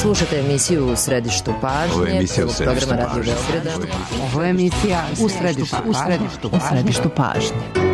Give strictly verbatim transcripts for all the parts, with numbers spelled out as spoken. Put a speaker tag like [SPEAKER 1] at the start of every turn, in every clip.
[SPEAKER 1] Slušate emisiju U središtu pažnje.
[SPEAKER 2] Ovo je emisija U središtu
[SPEAKER 1] programa Radio Beograda. Ovo je emisija U središtu, u središtu, u središtu pažnje.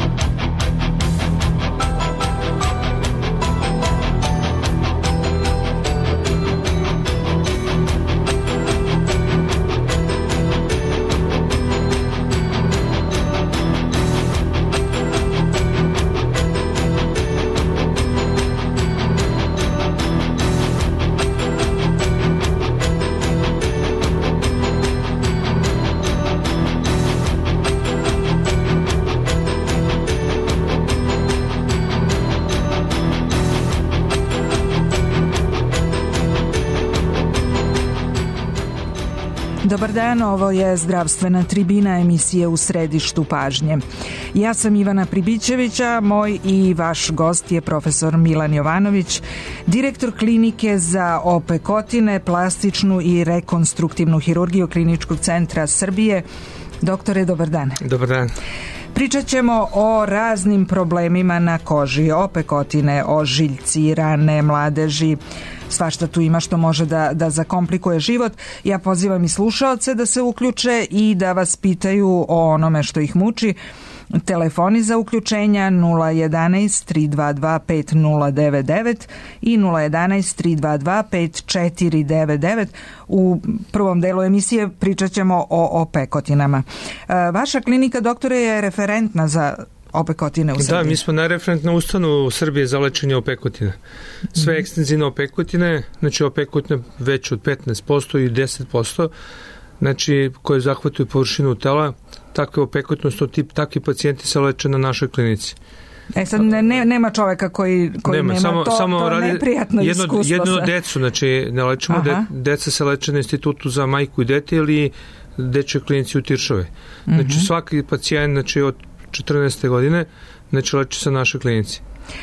[SPEAKER 3] Dobar dan, ovo je zdravstvena tribina emisije U središtu pažnje. Ja sam Ivana Pribićevića, moj i vaš gost je profesor Milan Jovanović, direktor klinike za opekotine, plastičnu i rekonstruktivnu hirurgiju Kliničkog centra Srbije. Doktore, dobar dan.
[SPEAKER 4] Dobar dan.
[SPEAKER 3] Pričat ćemo o raznim problemima na koži, opekotine, ožiljci, rane, mladeži, svašta tu ima što može da, da zakomplikuje život. Ja pozivam i slušaoce da se uključe i da vas pitaju o onome što ih muči. Telefoni za uključenja nula jedanaest tri dva dva pet nula devet devet i nula jedanaest tri dva dva pet četiri devet devet. U prvom delu emisije pričat ćemo o opekotinama. Vaša klinika, doktore, je referentna za opekotine u Srbiji.
[SPEAKER 4] Da, mi smo najreferentna ustanova u Srbiji za lečenje opekotine. Sve mm. ekstenzivne opekotine, znači opekotine već od petnaest posto i deset posto, znači koje zahvataju površinu tela, takve opekotnosti, tip, takvi pacijenti se leče na našoj klinici.
[SPEAKER 3] E sad ne, ne, nema čoveka koji, koji nema, nema
[SPEAKER 4] samo,
[SPEAKER 3] to,
[SPEAKER 4] samo
[SPEAKER 3] to
[SPEAKER 4] radi
[SPEAKER 3] neprijatno
[SPEAKER 4] jedno,
[SPEAKER 3] iskustvo.
[SPEAKER 4] Jedno decu, znači ne lečimo, de, deca se leče na institutu za majku i dete ili dečjoj klinici u Tiršove. Znači mm-hmm. svaki pacijent, znači od četrnaeste godine, znači leči se na našoj klinici.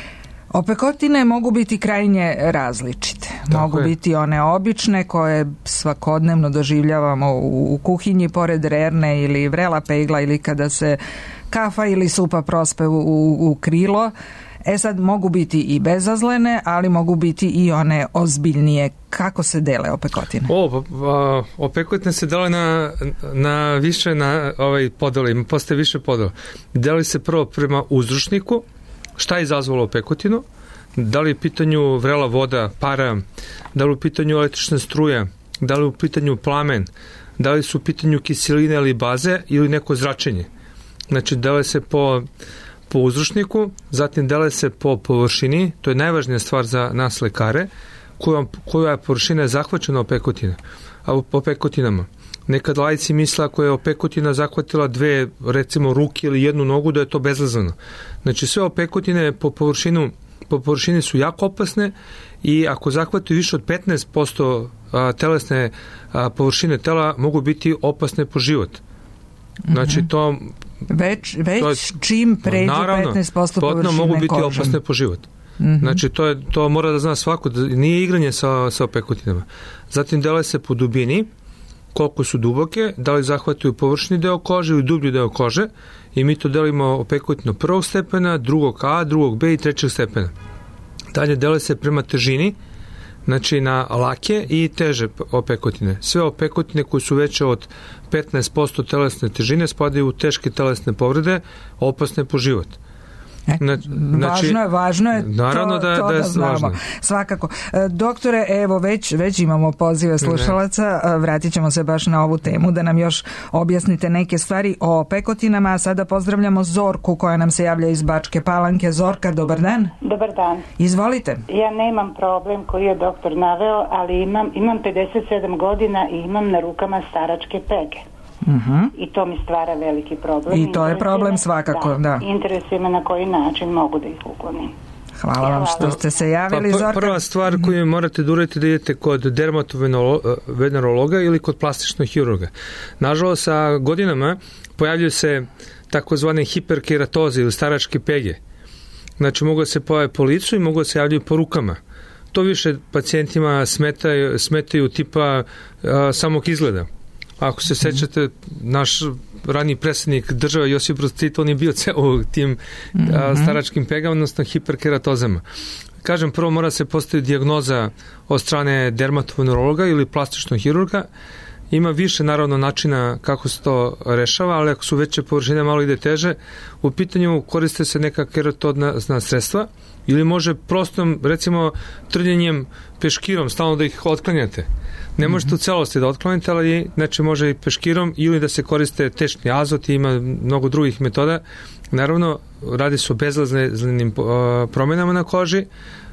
[SPEAKER 3] Opekotine mogu biti krajnje različite. Tako mogu je. biti one obične koje svakodnevno doživljavamo u, u kuhinji pored rerne ili vrela pegla ili kada se kafa ili supa prospe u, u, u krilo. E sad mogu biti i bezazlene, ali mogu biti i one ozbiljnije. Kako se dele opekotine?
[SPEAKER 4] O, pa, opekotine se dele na, na više na ovaj podele, ima postoje više podela. Deli se prvo prema uzročniku, šta je izazvalo opekotinu, da li je u pitanju vrela voda, para, da li je u pitanju električna struja, da li je u pitanju plamen, da li su u pitanju kiseline ili baze ili neko zračenje. Znači, dele se po po uzročniku, zatim dele se po površini, to je najvažnija stvar za nas lekare, koja, koja površina je zahvaćena opekotine, a opekotinama. Nekad laici misle ako je opekotina zahvatila dve, recimo, ruke ili jednu nogu, da je to bezazleno. Znači, sve opekotine po površinu, po površini su jako opasne i ako zahvataju više od petnaest posto telesne površine tela, mogu biti opasne po život. Znači, to
[SPEAKER 3] Već, već
[SPEAKER 4] to je,
[SPEAKER 3] čim pređe
[SPEAKER 4] naravno,
[SPEAKER 3] petnaest posto površine
[SPEAKER 4] mogu biti
[SPEAKER 3] kožom.
[SPEAKER 4] opasne po život.
[SPEAKER 3] Mm-hmm.
[SPEAKER 4] Znači, to, je, to mora da zna svako, da nije igranje sa, sa opekotinama. Zatim dele se po dubini, koliko su duboke, da li zahvataju površni deo kože ili dublji deo kože, i mi to delimo opekotino prvog stepena, drugog A, drugog B i trećeg stepena. Dalje dele se prema težini, znači na lake i teže opekotine. Sve opekotine koje su veće od petnaest posto telesne težine spadaju u teške telesne povrede, opasne po život.
[SPEAKER 3] E, znači, važno je, važno je
[SPEAKER 4] naravno
[SPEAKER 3] to,
[SPEAKER 4] da,
[SPEAKER 3] to
[SPEAKER 4] da,
[SPEAKER 3] da
[SPEAKER 4] da
[SPEAKER 3] znamo.
[SPEAKER 4] Važno.
[SPEAKER 3] Svakako. E, doktore, evo već, već imamo pozive slušalaca, ne. Vratit ćemo se baš na ovu temu da nam još objasnite neke stvari o opekotinama, a sada pozdravljamo Zorku koja nam se javlja iz Bačke Palanke. Zorka, dobar dan.
[SPEAKER 5] Dobar dan.
[SPEAKER 3] Izvolite.
[SPEAKER 5] Ja nemam problem koji je doktor naveo, ali imam, imam pedeset sedam godina i imam na rukama staračke pege.
[SPEAKER 3] Uh-huh.
[SPEAKER 5] I to mi stvara veliki problem.
[SPEAKER 3] I to je problem svakako, da.
[SPEAKER 5] da. Interesuje me na koji način mogu da ih uklonim.
[SPEAKER 3] Hvala vam što ste se javili, pa, Zorka.
[SPEAKER 4] Prva stvar koju morate da uradite da idete kod dermatovenerologa ili kod plastičnog hirurga. Nažalost, sa godinama pojavljuju se takozvane hiperkeratoze ili staračke pege. Znači, mogu da se pojave po licu i mogu da se javljaju po rukama. To više pacijentima smetaju, smetaju tipa a, samog izgleda. Ako se sećate, naš raniji predsjednik države Josip Broz Tito, on je bio u tim mm-hmm. a, staračkim pegama, odnosno hiperkeratozama. Kažem, prvo mora se postaviti dijagnoza od strane dermatovenerologa ili plastičnog hirurga. Ima više, naravno, načina kako se to rešava, ali ako su veće površine, malo ide teže. U pitanju koriste se neka keratodna sredstva ili može prostom, recimo, trljenjem peškirom, stalno da ih otklanjate. Ne možete u celosti da otklanjate, ali znači može i peškirom ili da se koriste tečni azot i ima mnogo drugih metoda. Naravno, radi se o bezazlenim promjenama na koži,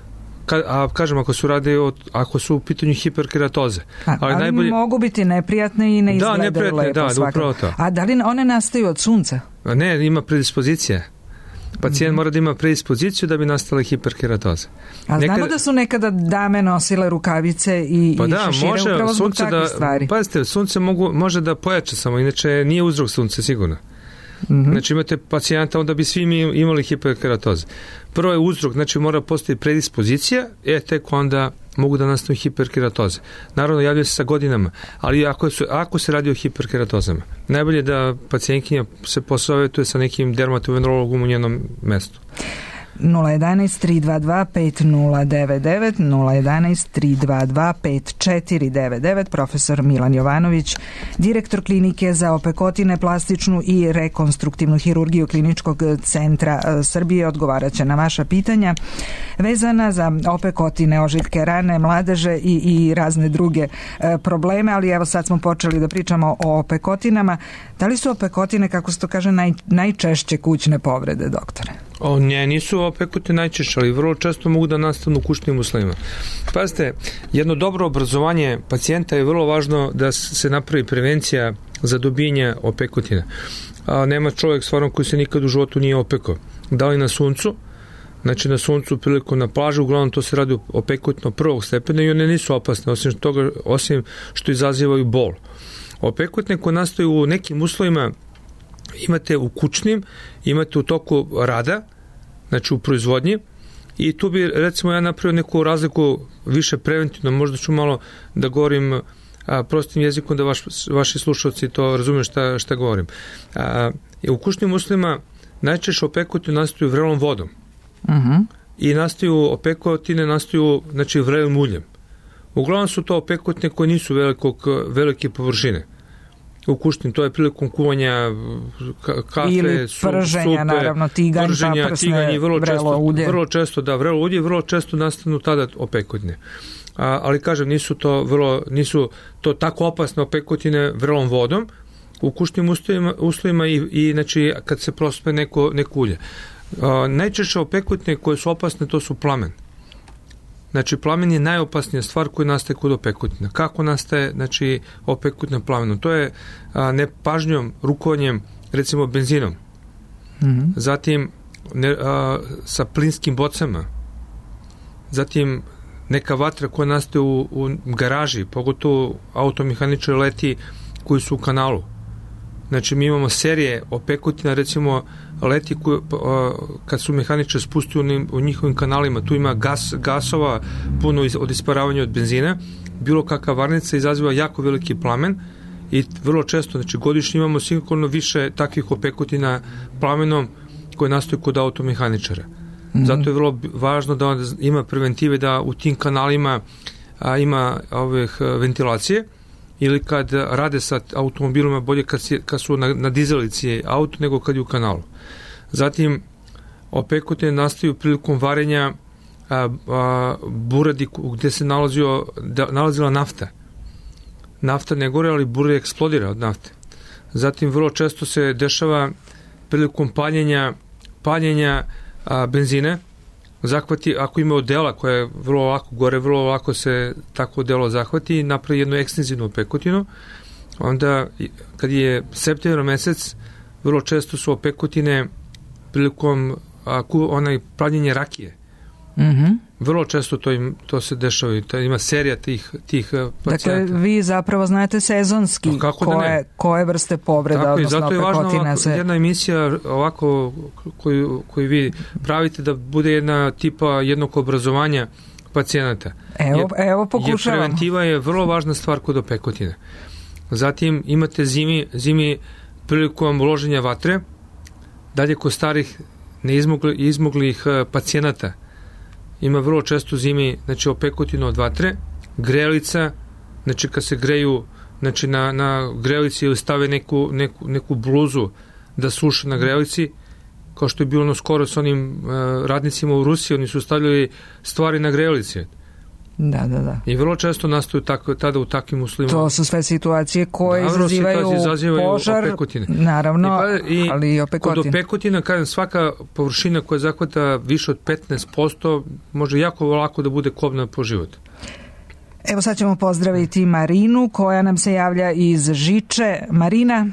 [SPEAKER 4] Ka, a kažem, ako su radi od, ako su u pitanju hiperkeratoze.
[SPEAKER 3] A, ali ali najbolje... mogu biti neprijatne i ne izgledaju
[SPEAKER 4] da, neprijatne,
[SPEAKER 3] lepo
[SPEAKER 4] da,
[SPEAKER 3] svakako.
[SPEAKER 4] Upravo to.
[SPEAKER 3] A da li one nastaju od sunca?
[SPEAKER 4] A ne, ima predispozicije. Pacijent mm-hmm. mora da ima predispoziciju da bi nastale hiperkeratoze.
[SPEAKER 3] A Nekad... znamo da su nekada dame nosile rukavice i,
[SPEAKER 4] pa
[SPEAKER 3] i
[SPEAKER 4] da,
[SPEAKER 3] šešire
[SPEAKER 4] može,
[SPEAKER 3] upravo zbog takvih
[SPEAKER 4] da,
[SPEAKER 3] stvari.
[SPEAKER 4] Pazite, sunce mogu, može da pojača samo, inače nije uzrok sunce sigurno. Mm-hmm. Znači imate pacijenta, onda bi svi mi imali hiperkeratoze. Prvo je uzrok, znači mora postoji predispozicija, e tek onda mogu da nastanu hiperkeratoze. Naravno, javljaju se sa godinama, ali ako, su, ako se radi o hiperkeratozama, najbolje je da pacijentkinja se posavjetuje sa nekim dermatovenerologom u njenom mestu.
[SPEAKER 3] nula jedan tri dva dva pet nula devet devet nula jedan tri dva dva pet četiri devet devet. Profesor Milan Jovanović, direktor klinike za opekotine, plastičnu i rekonstruktivnu hirurgiju Kliničkog centra Srbije, odgovarat će na vaša pitanja vezana za opekotine, ožiljke rane, mladeže i, i razne druge e, probleme, ali evo sad smo počeli da pričamo o opekotinama. Da li su opekotine, kako se to kaže, naj, najčešće kućne povrede, doktore?
[SPEAKER 4] O, ne, nisu opekotine najčešće, ali vrlo često mogu da nastanu u kućnim uslovima. Pazite, jedno dobro obrazovanje pacijenta je vrlo važno da se napravi prevencija za dobijanje opekotine. A nema čovjek stvarno koji se nikad u životu nije opekao. Da li na suncu, znači na suncu priliku na plažu, uglavnom to se radi opekotino prvog stepena i one nisu opasne, osim, toga, osim što izazivaju bol. Opekotine koje nastaju u nekim uslovima imate u kućnim, imate u toku rada, znači u proizvodnji, i tu bi recimo ja napravio neku razliku više preventivno, možda ću malo da govorim a, prostim jezikom da vaš, vaši slušalci to razumiju šta, šta govorim. A, u kućnim uslovima najčešće opekotine nastaju vrelom vodom. Uh-huh. I nastaju opekotine nastaju znači vrelim uljem. Uglavnom su to opekotine koje nisu velikog, velike površine. U kućnim, to je prilikom kuvanja kafe,
[SPEAKER 3] ili prženja, supe, naravno, tiganj,
[SPEAKER 4] prženja,
[SPEAKER 3] paprsne,
[SPEAKER 4] tiganj, vrlo
[SPEAKER 3] vrelo
[SPEAKER 4] često,
[SPEAKER 3] ulje. Vrlo
[SPEAKER 4] često, da, vrelo ulje, vrlo često nastanu tada opekotine. A, ali kažem, nisu to vrlo, nisu to tako opasne opekotine vrelom vodom u kućnim uslovima, uslovima i, i znači kad se prospe neko, neko ulje. A, najčešće opekotine koje su opasne, to su plamen. Znači, plamen je najopasnija stvar koja nastaje kod opekutina. Kako nastaje, znači, opekutina plamenom? To je a, nepažnjom, rukovanjem, recimo, benzinom. Mm-hmm. Zatim, ne, a, sa plinskim bocama. Zatim, neka vatra koja nastaje u, u garaži, pogotovo automehaničari leti koji su u kanalu. Znači, mi imamo serije opekutina, recimo, leti koje, kad su mehaničari spustili u njihovim kanalima, tu ima gas, gasova puno od isparavanja od benzina, bilo kakva varnica izaziva jako veliki plamen i vrlo često, znači godišnje imamo sigurno više takvih opekutina plamenom koje nastaju kod automehaničara. Mm-hmm. Zato je vrlo važno da ima preventive, da u tim kanalima a, ima ovih ventilacije, ili kad rade sa automobilima, bolje kad, si, kad su na, na dizelici auto nego kad je u kanalu. Zatim, opekotine nastaju prilikom varenja a, a, buradi gde se nalazio, da, nalazila nafta. Nafta ne gore, ali buradi eksplodira od nafte. Zatim, vrlo često se dešava prilikom paljenja, paljenja a, benzine, zahvati, ako ima odela koja je vrlo lako gore, vrlo lako se tako odelo zahvati i napravi jednu ekstenzivnu opekotinu, onda kad je septembar mesec, vrlo često su opekotine prilikom a, ku, onaj pravljenje rakije. Mm-hmm. Vrlo često to, im, to se dešava, to ima serija tih, tih pacijenta.
[SPEAKER 3] Dakle, vi zapravo znate sezonski no, koje, koje vrste povreda, tako, odnosno
[SPEAKER 4] zato je važno ovako,
[SPEAKER 3] se...
[SPEAKER 4] jedna emisija ovako koju, koju vi pravite da bude jedna tipa jednog obrazovanja pacijenata.
[SPEAKER 3] Evo,
[SPEAKER 4] je,
[SPEAKER 3] evo pokušavam.
[SPEAKER 4] Je preventiva je vrlo važna stvar kod opekotine. Zatim imate zimi, zimi prilikom loženja vatre, dalje kod starih neizmogli, izmoglih pacijenata. Ima vrlo često zimi, znači opekotinu od vatre, grelica, znači kad se greju, znači na, na grelici stave neku, neku, neku bluzu da suše na grelici, kao što je bilo ono skoro s onim uh, radnicima u Rusiji, oni su stavljali stvari na grelici.
[SPEAKER 3] Da, da, da.
[SPEAKER 4] I vrlo često nastaju tako, tada u takvim uslovima.
[SPEAKER 3] To su sve situacije koje Naravno, izazivaju, izazivaju požar, opekotine. Naravno, I pa, i ali i opekotine.
[SPEAKER 4] Kod opekotina, kažem, svaka površina koja zahvata više od petnaest posto može jako lako da bude kobna po život.
[SPEAKER 3] Evo sad ćemo pozdraviti Marinu koja nam se javlja iz Žiče. Marina?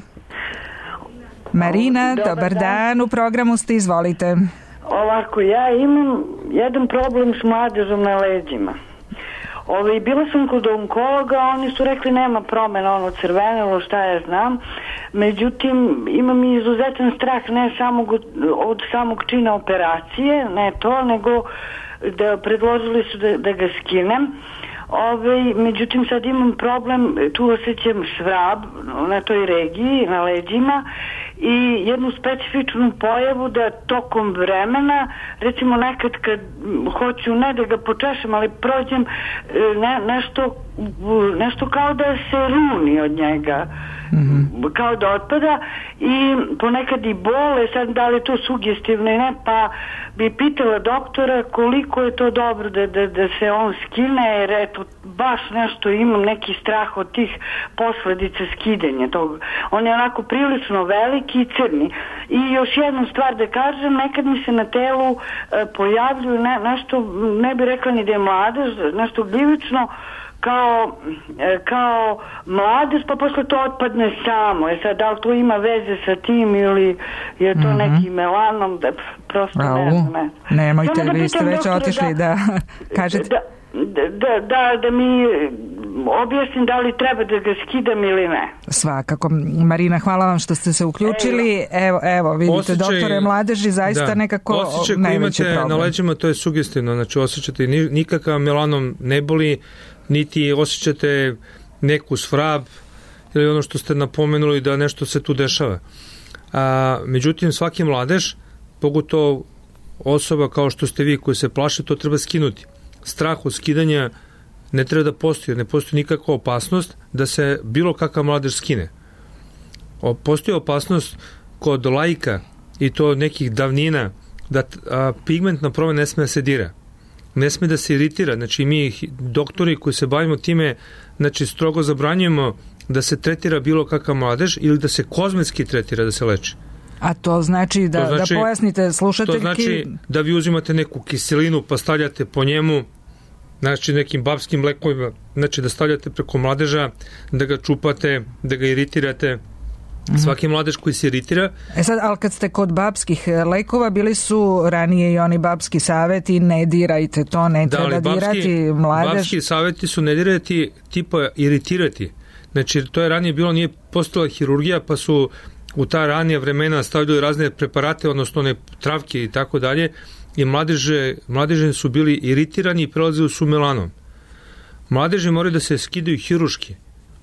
[SPEAKER 3] Marina, dobar, dobar dan. dan, u programu ste, izvolite.
[SPEAKER 2] Ovako, ja imam jedan problem s mladežom na leđima. Ove, bila sam kod onkologa, oni su rekli nema promjena, ono crvenilo, šta ja znam. Međutim, imam izuzetan strah ne samo od samog čina operacije, ne to, nego da predložili su da, da ga skinem. Ove, međutim, sad imam problem, tu osjećam svrab na toj regiji, na leđima, i jednu specifičnu pojavu da tokom vremena, recimo nekad kad hoću ne da ga počešem, ali prođem ne, nešto, nešto kao da se runi od njega, mm-hmm. kao da otpada, i ponekad i bole, sad da li je to sugestivno i ne, pa bi pitala doktora koliko je to dobro da, da, da se on skine, jer eto, baš nešto imam, neki strah od tih posledica skidanja tog. On je onako prilično veliki i crni. I još jednu stvar da kažem, nekad mi se na telu e, pojavljuju ne, nešto, ne bi rekla ni da je mladež, nešto gljivično, kao, e, kao mladež, pa posle to otpadne samo. E sad, da li to ima veze sa tim ili je to mm-hmm. neki melanom, da prosto Au, ne znam. Ne.
[SPEAKER 3] Nemojte, da vi ste već otišli da, da kažete...
[SPEAKER 2] Da, da, da, da mi objasnim da li treba da ga skidam ili ne.
[SPEAKER 3] Svakako. Marina, hvala vam što ste se uključili. Evo, evo vidite, osjećaj, doktore mladeži, zaista da, nekako
[SPEAKER 4] osjećaj najveći problem. Na leđima, to je sugestivno, znači osjećate nikakav melanom ne boli, niti osjećate neku svrab ili ono što ste napomenuli da nešto se tu dešava. A, međutim, svaki mladež, pogotovo osoba kao što ste vi koji se plaše, to treba skinuti. Strah od skidanja ne treba da postoji, ne postoji nikakva opasnost da se bilo kakav mladež skine. Postoji opasnost kod laika i to nekih davnina da a, pigmentna promena ne sme da se dira, ne sme da se iritira. Znači mi doktori koji se bavimo time, znači strogo zabranjujemo da se tretira bilo kakav mladež ili da se kozmetski tretira, da se leči.
[SPEAKER 3] A to znači da, to znači, da pojasnite slušateljki...
[SPEAKER 4] To znači da vi uzimate neku kiselinu pa stavljate po njemu, znači nekim babskim lekovima, znači da stavljate preko mladeža, da ga čupate, da ga iritirate. Mm-hmm. Svaki mladež koji se iritira...
[SPEAKER 3] E sad, ali kad ste kod babskih lekova, bili su ranije i oni babski saveti, ne dirajte to, ne da, treba babski, dirati mladež.
[SPEAKER 4] Babski saveti su ne dirati, tipa iritirati. Znači, to je ranije bilo, nije postala hirurgija, pa su u ta ranija vremena stavljaju razne preparate, odnosno one travke i tako dalje, i mladeže, mladeže su bili iritirani i prelazili su melanom. Mladeže moraju da se skidaju hiruški.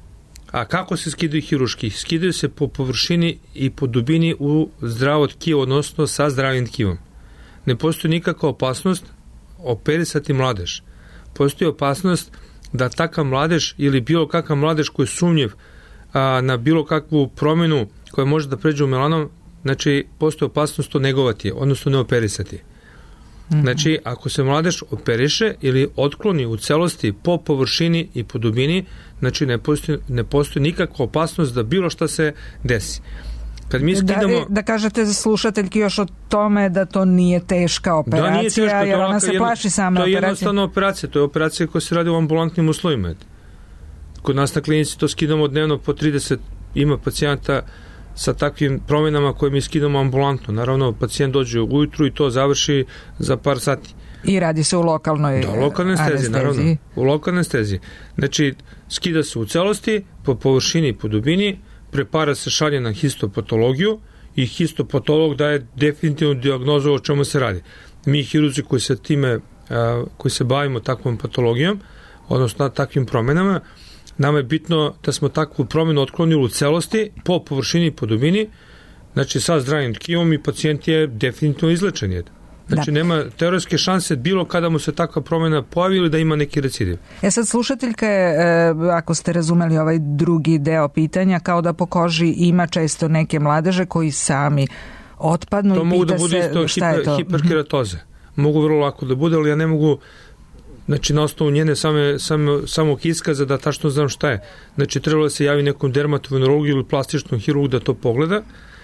[SPEAKER 4] A kako se skidaju hiruški? Skidaju se po površini i po dubini u zdravo tkivo, odnosno sa zdravim tkivom. Ne postoji nikakva opasnost operisati mladež. Postoji opasnost da takav mladež ili bilo kakav mladež koji je sumnjiv a, na bilo kakvu promjenu koja može da pređe u melanom, znači postoji opasnost to negovati, odnosno ne operisati. Mm-hmm. Znači, ako se mladež operiše ili otkloni u celosti po površini i po dubini, znači ne postoji, ne postoji nikakva opasnost da bilo šta se desi. Kad mi skidamo...
[SPEAKER 3] Da, da kažete za slušateljki još o tome da to nije teška operacija, da, nije teška, jer ona se jedno, plaši sama operacija.
[SPEAKER 4] To je jednostavna operacija, to je operacija koja se radi u ambulantnim uslovima. Kod nas na klinici to skidamo dnevno po trideset, ima pacijenta sa takvim promjenama koje mi skidamo ambulantno. Naravno, pacijent dođe ujutru i to završi za par sati.
[SPEAKER 3] I radi se u lokalnoj
[SPEAKER 4] da, lokalnoj anesteziji. Naravno, u lokalnoj anesteziji. Znači, skida se u celosti, po površini i po dubini, prepara se šalje na histopatologiju i histopatolog daje definitivnu dijagnozu o čemu se radi. Mi hirurzi koji se time, koji se bavimo takvom patologijom, odnosno takvim promjenama, Nama je bitno da smo takvu promjenu otklonili u celosti, po površini i po dubini, znači sa zdravim tkivom i pacijent je definitivno izlečen. Znači, da. Nema teoretske šanse bilo kada mu se takva promjena pojavi ili da ima neki recidiv.
[SPEAKER 3] E sad, slušateljka je, ako ste razumeli ovaj drugi deo pitanja, kao da po koži ima često neke mladeže koji sami otpadnu
[SPEAKER 4] to
[SPEAKER 3] i pita
[SPEAKER 4] da
[SPEAKER 3] se
[SPEAKER 4] isto
[SPEAKER 3] šta je to.
[SPEAKER 4] Hiperkeratoze. Mogu vrlo lako da bude, ali ja ne mogu, znači na osnovu njene same, same, samog iskaza da tačno znam šta je. Znači, trebalo da se javi nekom dermatovenerologu ili plastičnom hirurgu da to pogleda,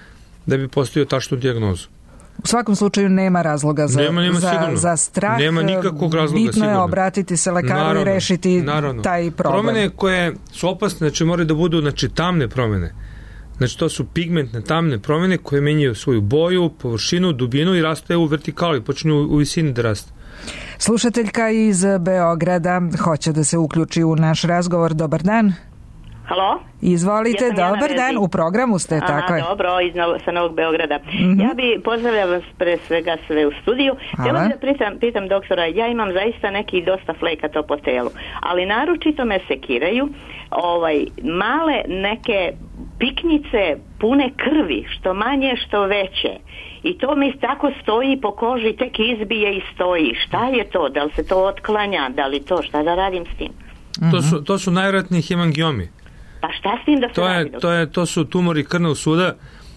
[SPEAKER 4] da bi postavio tačnu dijagnozu.
[SPEAKER 3] U svakom slučaju nema razloga za,
[SPEAKER 4] nema, nema
[SPEAKER 3] za, za strah.
[SPEAKER 4] Nema nikakvog razloga.
[SPEAKER 3] Bitno
[SPEAKER 4] sigurno.
[SPEAKER 3] je obratiti se lekaru naravno, i rešiti naravno. taj problem.
[SPEAKER 4] Promene koje su opasne, znači moraju da budu znači, tamne promene. Znači to su pigmentne tamne promene koje menjaju svoju boju, površinu, dubinu i raste u vertikali, počinju u visini da raste.
[SPEAKER 3] Slušateljka iz Beograda hoće da se uključi u naš razgovor. Dobar dan.
[SPEAKER 6] Halo?
[SPEAKER 3] Izvolite,
[SPEAKER 6] ja
[SPEAKER 3] dobar ja dan, u programu ste,
[SPEAKER 6] Aha,
[SPEAKER 3] tako je.
[SPEAKER 6] Dobro, iz Novo, sa Novog Beograda. Mm-hmm. Ja bi pozdravljala vas pre svega sve u studiju. Htjela da pitam, pitam doktora, ja imam zaista neki dosta fleka to po telu, ali naročito me sekiraju ovaj, male neke piknjice pune krvi, što manje, što veće. I to mi tako stoji po koži, tek izbije i stoji. Šta je to? Da li se to otklanja? Da li to? Šta da radim s tim?
[SPEAKER 4] Mm-hmm. To su, to su najvjerojatnije hemangiomi.
[SPEAKER 6] Pa šta s tim da se
[SPEAKER 4] to
[SPEAKER 6] radi?
[SPEAKER 4] Je, to, je, to su tumori krvnog suda,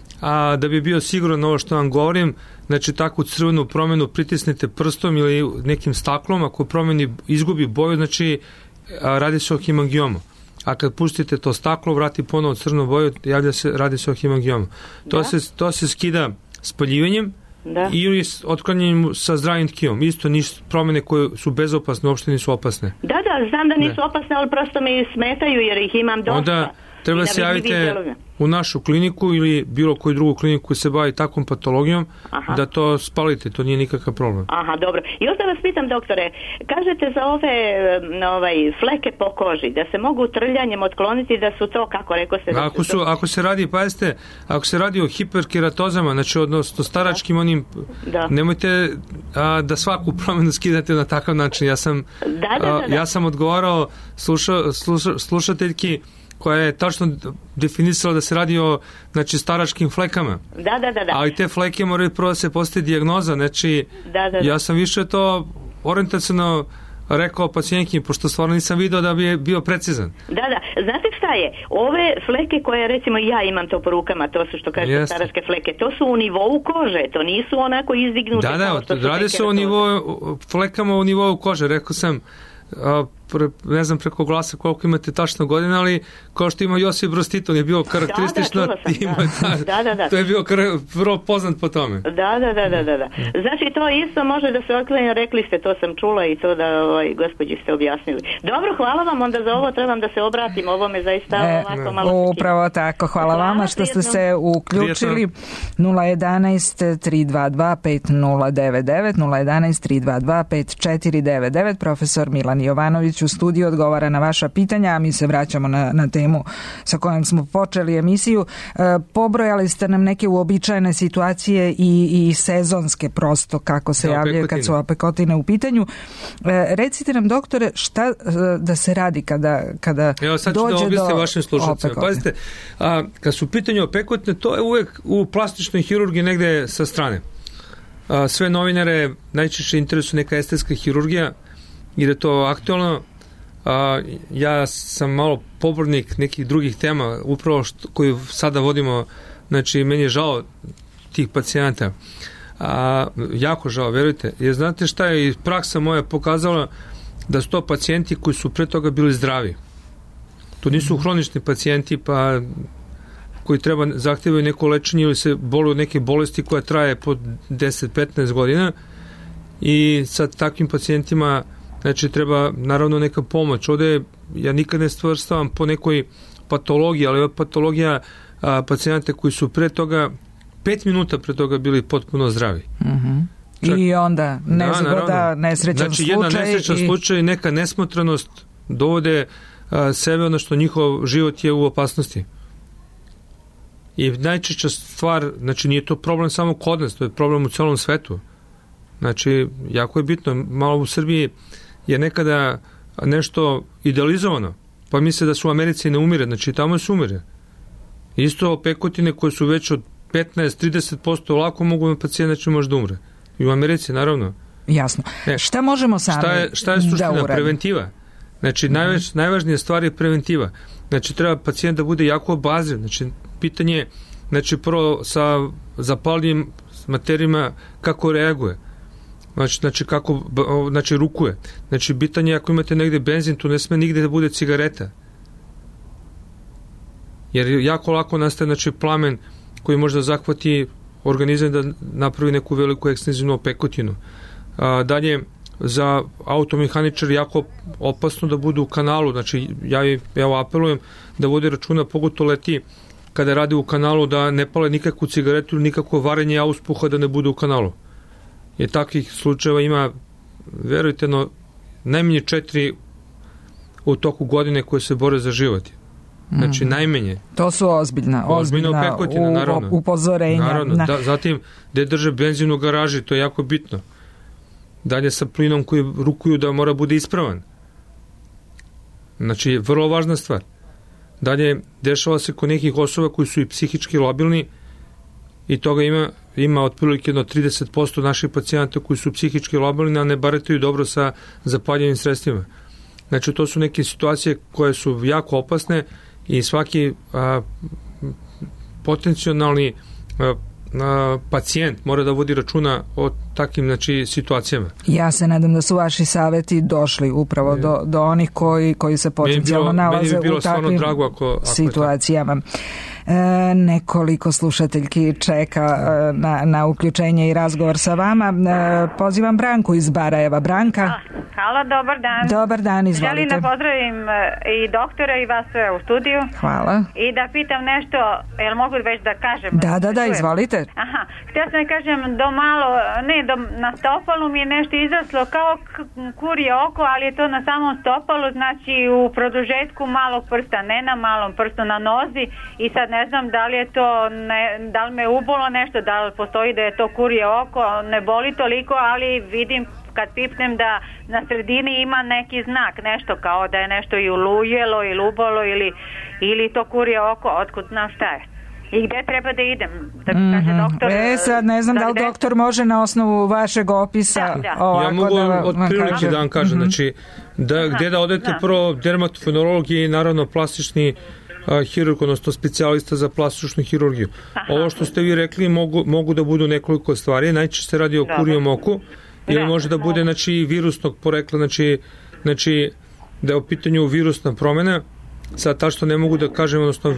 [SPEAKER 4] a da bi bio siguran ovo što vam govorim, znači takvu crvenu promjenu pritisnite prstom ili nekim staklom, ako promjeni izgubi boju, znači a, radi se o hemangiomu. A kad pustite to staklo, vrati ponovo crnu boju, javlja se, radi se o hemangiomu. To, se, to se skida spaljivanjem da. ili otklanjanjem sa zdravim tkivom. Isto nisu promjene koje su bezopasne, uopšte nisu opasne.
[SPEAKER 6] Da, da, znam da nisu da. opasne, ali prosto mi smetaju jer ih imam dosta.
[SPEAKER 4] Onda treba se javite u našu kliniku ili bilo koju drugu kliniku koja se bavi takvom patologijom. Aha. Da to spalite, to nije nikakav problem.
[SPEAKER 6] Aha, dobro. I onda vas pitam, doktore, kažete za ove ovaj, fleke po koži, da se mogu trljanjem otkloniti, da su to, kako rekao ste...
[SPEAKER 4] Ako, su, ako se radi, pazite, ako se radi o hiperkeratozama, znači odnosno staračkim onim, da. nemojte a, da svaku promjenu skidate na takav način. Ja sam,
[SPEAKER 6] da, da, da, da.
[SPEAKER 4] A, ja sam odgovarao sluša, sluša, slušateljki koja je tačno definisala da se radi o znači, staračkim flekama.
[SPEAKER 6] Da, da, da, da.
[SPEAKER 4] Ali te fleke moraju prvo da se postavi dijagnoza. Znači,
[SPEAKER 6] da, da, da.
[SPEAKER 4] ja sam više to orijentaciono rekao pacijentki, pošto stvarno nisam video da bi bio precizan.
[SPEAKER 6] Da, da. Znate šta je? Ove fleke koje, recimo, ja imam to po rukama, to su što kažete staračke fleke, to su u nivou kože, to nisu onako izdignute.
[SPEAKER 4] Da, da, radi se o nivou, flekama u nivou kože, rekao sam, a, pre, ne znam preko glasa koliko imate tačno godina, ali kao što ima Josip Broz Tito, je bio karakteristično
[SPEAKER 6] da, da,
[SPEAKER 4] ima,
[SPEAKER 6] da. Da, da, da.
[SPEAKER 4] To je bio vrlo poznat po tome.
[SPEAKER 6] Da, da, da, da, da. Znači to isto može da se otklanja, rekli ste, to sam čula i to da ovaj, gospođi ste objasnili. Dobro, hvala vam, onda za ovo trebam da se obratim, ovo me zaista e, ovako malo...
[SPEAKER 3] Upravo tako, hvala, hvala vama što ste se uključili. nula jedanaest tri dva dva pet nula devet devet, nula jedanaest tri dva dva pet četiri devet devet, profesor Milan Jovanović u studiju odgovara na vaša pitanja, a mi se vraćamo na, na temu sa kojom smo počeli emisiju. E, pobrojali ste nam neke uobičajene situacije i, i sezonske prosto kako se javljaju kad su opekotine u pitanju. E, recite nam, doktore, šta da se radi kada, kada
[SPEAKER 4] Evo, sad
[SPEAKER 3] dođe
[SPEAKER 4] da
[SPEAKER 3] do
[SPEAKER 4] vašim slušalcima. Pazite, a, kad su u pitanju opekotine, to je uvek u plastičnoj hirurgiji negde sa strane. A, sve novinare najčešće interesuje neka estetska hirurgija, jer je to aktualno. A, ja sam malo pobornik nekih drugih tema, upravo što, koju sada vodimo, znači meni je žao tih pacijenata. A, jako žao, verujte. Jer znate šta je, praksa moja pokazala da su to pacijenti koji su pre toga bili zdravi. To nisu hronični pacijenti, pa koji treba zahtevaju neko lečenje ili se boluju od neke bolesti koja traje po deset do petnaest godina i sa takvim pacijentima znači treba naravno neka pomoć. Ovde ja nikad ne stvrstavam po nekoj patologiji, ali je patologija a, pacijente koji su pre toga pet minuta pre toga bili potpuno zdravi.
[SPEAKER 3] Mm-hmm. Čak, I onda nezgoda, da, nesrećan
[SPEAKER 4] znači,
[SPEAKER 3] slučaj.
[SPEAKER 4] Znači jedna nesrećan i... slučaj, neka nesmotrenost dovode a, sebe, ono što njihov život je u opasnosti. I najčešća stvar, znači nije to problem samo kod nas, to je problem u celom svetu. Znači, jako je bitno, malo u Srbiji je nekada nešto idealizovano. pa misle da su u Americi ne umire, znači tamo se umire. Isto opekotine koje su već od petnaest do trideset posto lako mogu na pacijent, znači može da umre. I u Americi, naravno.
[SPEAKER 3] Jasno. E, šta možemo sami
[SPEAKER 4] šta je, šta je suština?
[SPEAKER 3] Da
[SPEAKER 4] preventiva. Znači, mm-hmm. najvaž, najvažnija stvar je preventiva. Znači, treba pacijent da bude jako obazriv. Znači, pitanje je, znači, prvo sa zapaljenim materijama kako reaguje. Znači, znači, kako, znači, rukuje. Znači, pitanje je ako imate negde benzin, tu ne sme nigde da bude cigareta. Jer jako lako nastaje, znači, plamen koji može da zahvati organizam da napravi neku veliku ekstenzivnu opekotinu. A, dalje, za automehaničar jako opasno da budu u kanalu, znači ja evo apelujem da vode računa, pogotovo leti kada radi u kanalu, da ne pale nikakvu cigaretu ili nikakvo varenje auspuha da ne bude u kanalu. Jer takvih slučajeva ima, verujte, no, najmanje četiri u toku godine koje se bore za život. Znači, mm. najmenje.
[SPEAKER 3] To su ozbiljna, ozbiljna, ozbiljna
[SPEAKER 4] opekotina, naravno.
[SPEAKER 3] Upozorenja.
[SPEAKER 4] Naravno, na... da, zatim, gde drže benzin u garaži, to je jako bitno. Dalje sa plinom koji rukuju da mora bude ispravan. Znači, vrlo važna stvar. Dalje, dešava se kod nekih osoba koji su i psihički labilni i toga ima, ima otprilike jedno trideset posto naših pacijenata koji su psihički labilni, a ne barataju dobro sa zapaljenim sredstvima. Znači, to su neke situacije koje su jako opasne i svaki a, potencijalni a, a, pacijent mora da vodi računa o takvim, znači, situacijama.
[SPEAKER 3] Ja se nadam da su vaši saveti došli upravo do, do onih koji, koji se potencijalno nalaze u takvim
[SPEAKER 4] drago ako, ako
[SPEAKER 3] situacijama. E, nekoliko slušateljki čeka e, na, na uključenje i razgovor sa vama. E, pozivam Branku iz Barajeva. Branka?
[SPEAKER 7] Halo, dobar dan.
[SPEAKER 3] Dobar dan, izvolite.
[SPEAKER 7] Želim da pozdravim i doktora i vas u studiju.
[SPEAKER 3] Hvala.
[SPEAKER 7] I da pitam nešto, jel mogu već da kažem?
[SPEAKER 3] Da, da, da, izvolite.
[SPEAKER 7] Aha, htjela sam da kažem do malo, ne, do, na stopalu mi je nešto izraslo kao kurje oko, ali je to na samom stopalu, znači u produžetku malog prsta, ne na malom prstu, na nozi, i sad ne znam da li je to, ne, da li me ubolo nešto, da li postoji da je to kurje oko, ne boli toliko, ali vidim kad pipnem da na sredini ima neki znak, nešto kao da je nešto i ulujelo ili ubolo ili, ili to kurje oko, otkud znam šta je. I gde treba da idem? Da mi kaže doktor...
[SPEAKER 3] E, sad ne znam da, da li gde... doktor može na osnovu vašeg opisa...
[SPEAKER 7] Da, da.
[SPEAKER 3] Ovako,
[SPEAKER 4] ja mogu
[SPEAKER 3] da,
[SPEAKER 4] od prilike da vam kažem, mm-hmm. znači, da, Aha, gde da odete da. Prvo dermatovenerolog i naravno plastični a, hirurg, odnosno specijalista za plastičnu hirurgiju. Aha. Ovo što ste vi rekli mogu, mogu da budu nekoliko stvari, najčešće se radi o Dobre. Kurjem oku, ili da, može da bude, znači, virusnog porekla, znači, znači da je u pitanju virusna promjena. Sad, ta što ne mogu da kažem, odnosno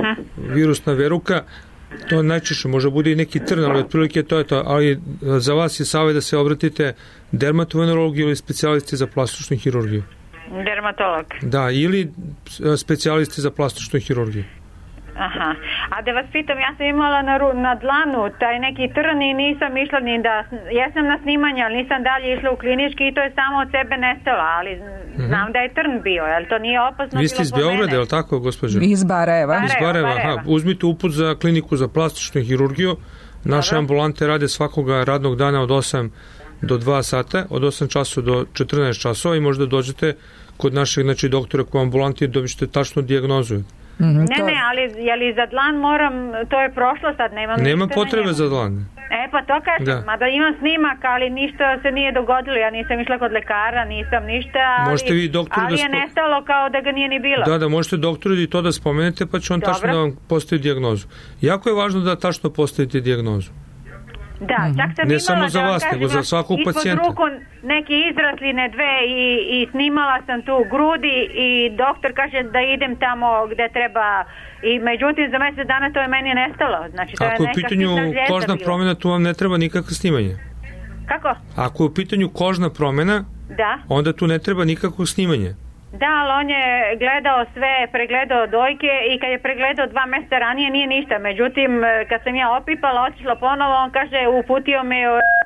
[SPEAKER 4] virusna veruka, to najčešće može bude i neki trn, ali otprilike to je to, ali za vas je savjet da se obratite dermatovenerologiju ili specijalisti za plastičnu hirurgiju.
[SPEAKER 7] Dermatolog.
[SPEAKER 4] Da, ili specijalisti za plastičnu hirurgiju.
[SPEAKER 7] Aha, a da vas pitam, ja sam imala na, na dlanu taj neki trn i nisam išla ni da, jesam na snimanje, ali nisam dalje išla u klinički i to je samo od sebe nestalo, ali mm-hmm. znam da je trn bio, jel to nije opasno?
[SPEAKER 4] Vi ste iz Beograda, je li tako, gospođo?
[SPEAKER 3] Iz Barajeva.
[SPEAKER 7] Barajeva,
[SPEAKER 4] iz Barajeva,
[SPEAKER 7] Barajeva.
[SPEAKER 4] Aha, uzmite uput za kliniku za plastičnu hirurgiju, naše Dobro. Ambulante rade svakoga radnog dana od osam do dva sata, od osam časova do četrnaest časova i možda dođete kod našeg, znači, doktora koji ambulanti i dobićete tačnu dijagnozu.
[SPEAKER 7] Mm-hmm, ne, to... ne, ali je li za dlan moram, to je prošlo sad, nemam
[SPEAKER 4] Nema potrebe za dlan.
[SPEAKER 7] E, pa to kažem, da. Mada imam snimak, ali ništa se nije dogodilo, ja nisam išla kod lekara, nisam ništa, ali,
[SPEAKER 4] vi ali
[SPEAKER 7] da je spo... nestalo kao da ga nije ni bilo.
[SPEAKER 4] Da, da, možete doktoru i to da spomenete, pa će on Dobro. Tačno da vam postavi dijagnozu. Jako je važno da tačno postavite dijagnozu.
[SPEAKER 7] Da, čak sam
[SPEAKER 4] ne
[SPEAKER 7] imala
[SPEAKER 4] samo za
[SPEAKER 7] da
[SPEAKER 4] vas,
[SPEAKER 7] kažem,
[SPEAKER 4] nego za svakog pacijenta.
[SPEAKER 7] Ispod ruku neki izrasline dve i, i snimala sam tu grudi i doktor kaže da idem tamo gde treba i međutim za mjesec dana to je meni nestalo. Znači, to
[SPEAKER 4] Ako je
[SPEAKER 7] u
[SPEAKER 4] pitanju kožna bilo. Promjena, tu vam ne treba nikakvo snimanje.
[SPEAKER 7] Kako?
[SPEAKER 4] Ako je u pitanju kožna promjena,
[SPEAKER 7] da.
[SPEAKER 4] Onda tu ne treba nikakvo snimanje.
[SPEAKER 7] Da, ali on je gledao sve, pregledao dojke i kad je pregledao dva mjeseca ranije nije ništa. Međutim, kad sam ja opipala, otišla ponovo, on kaže, uputio me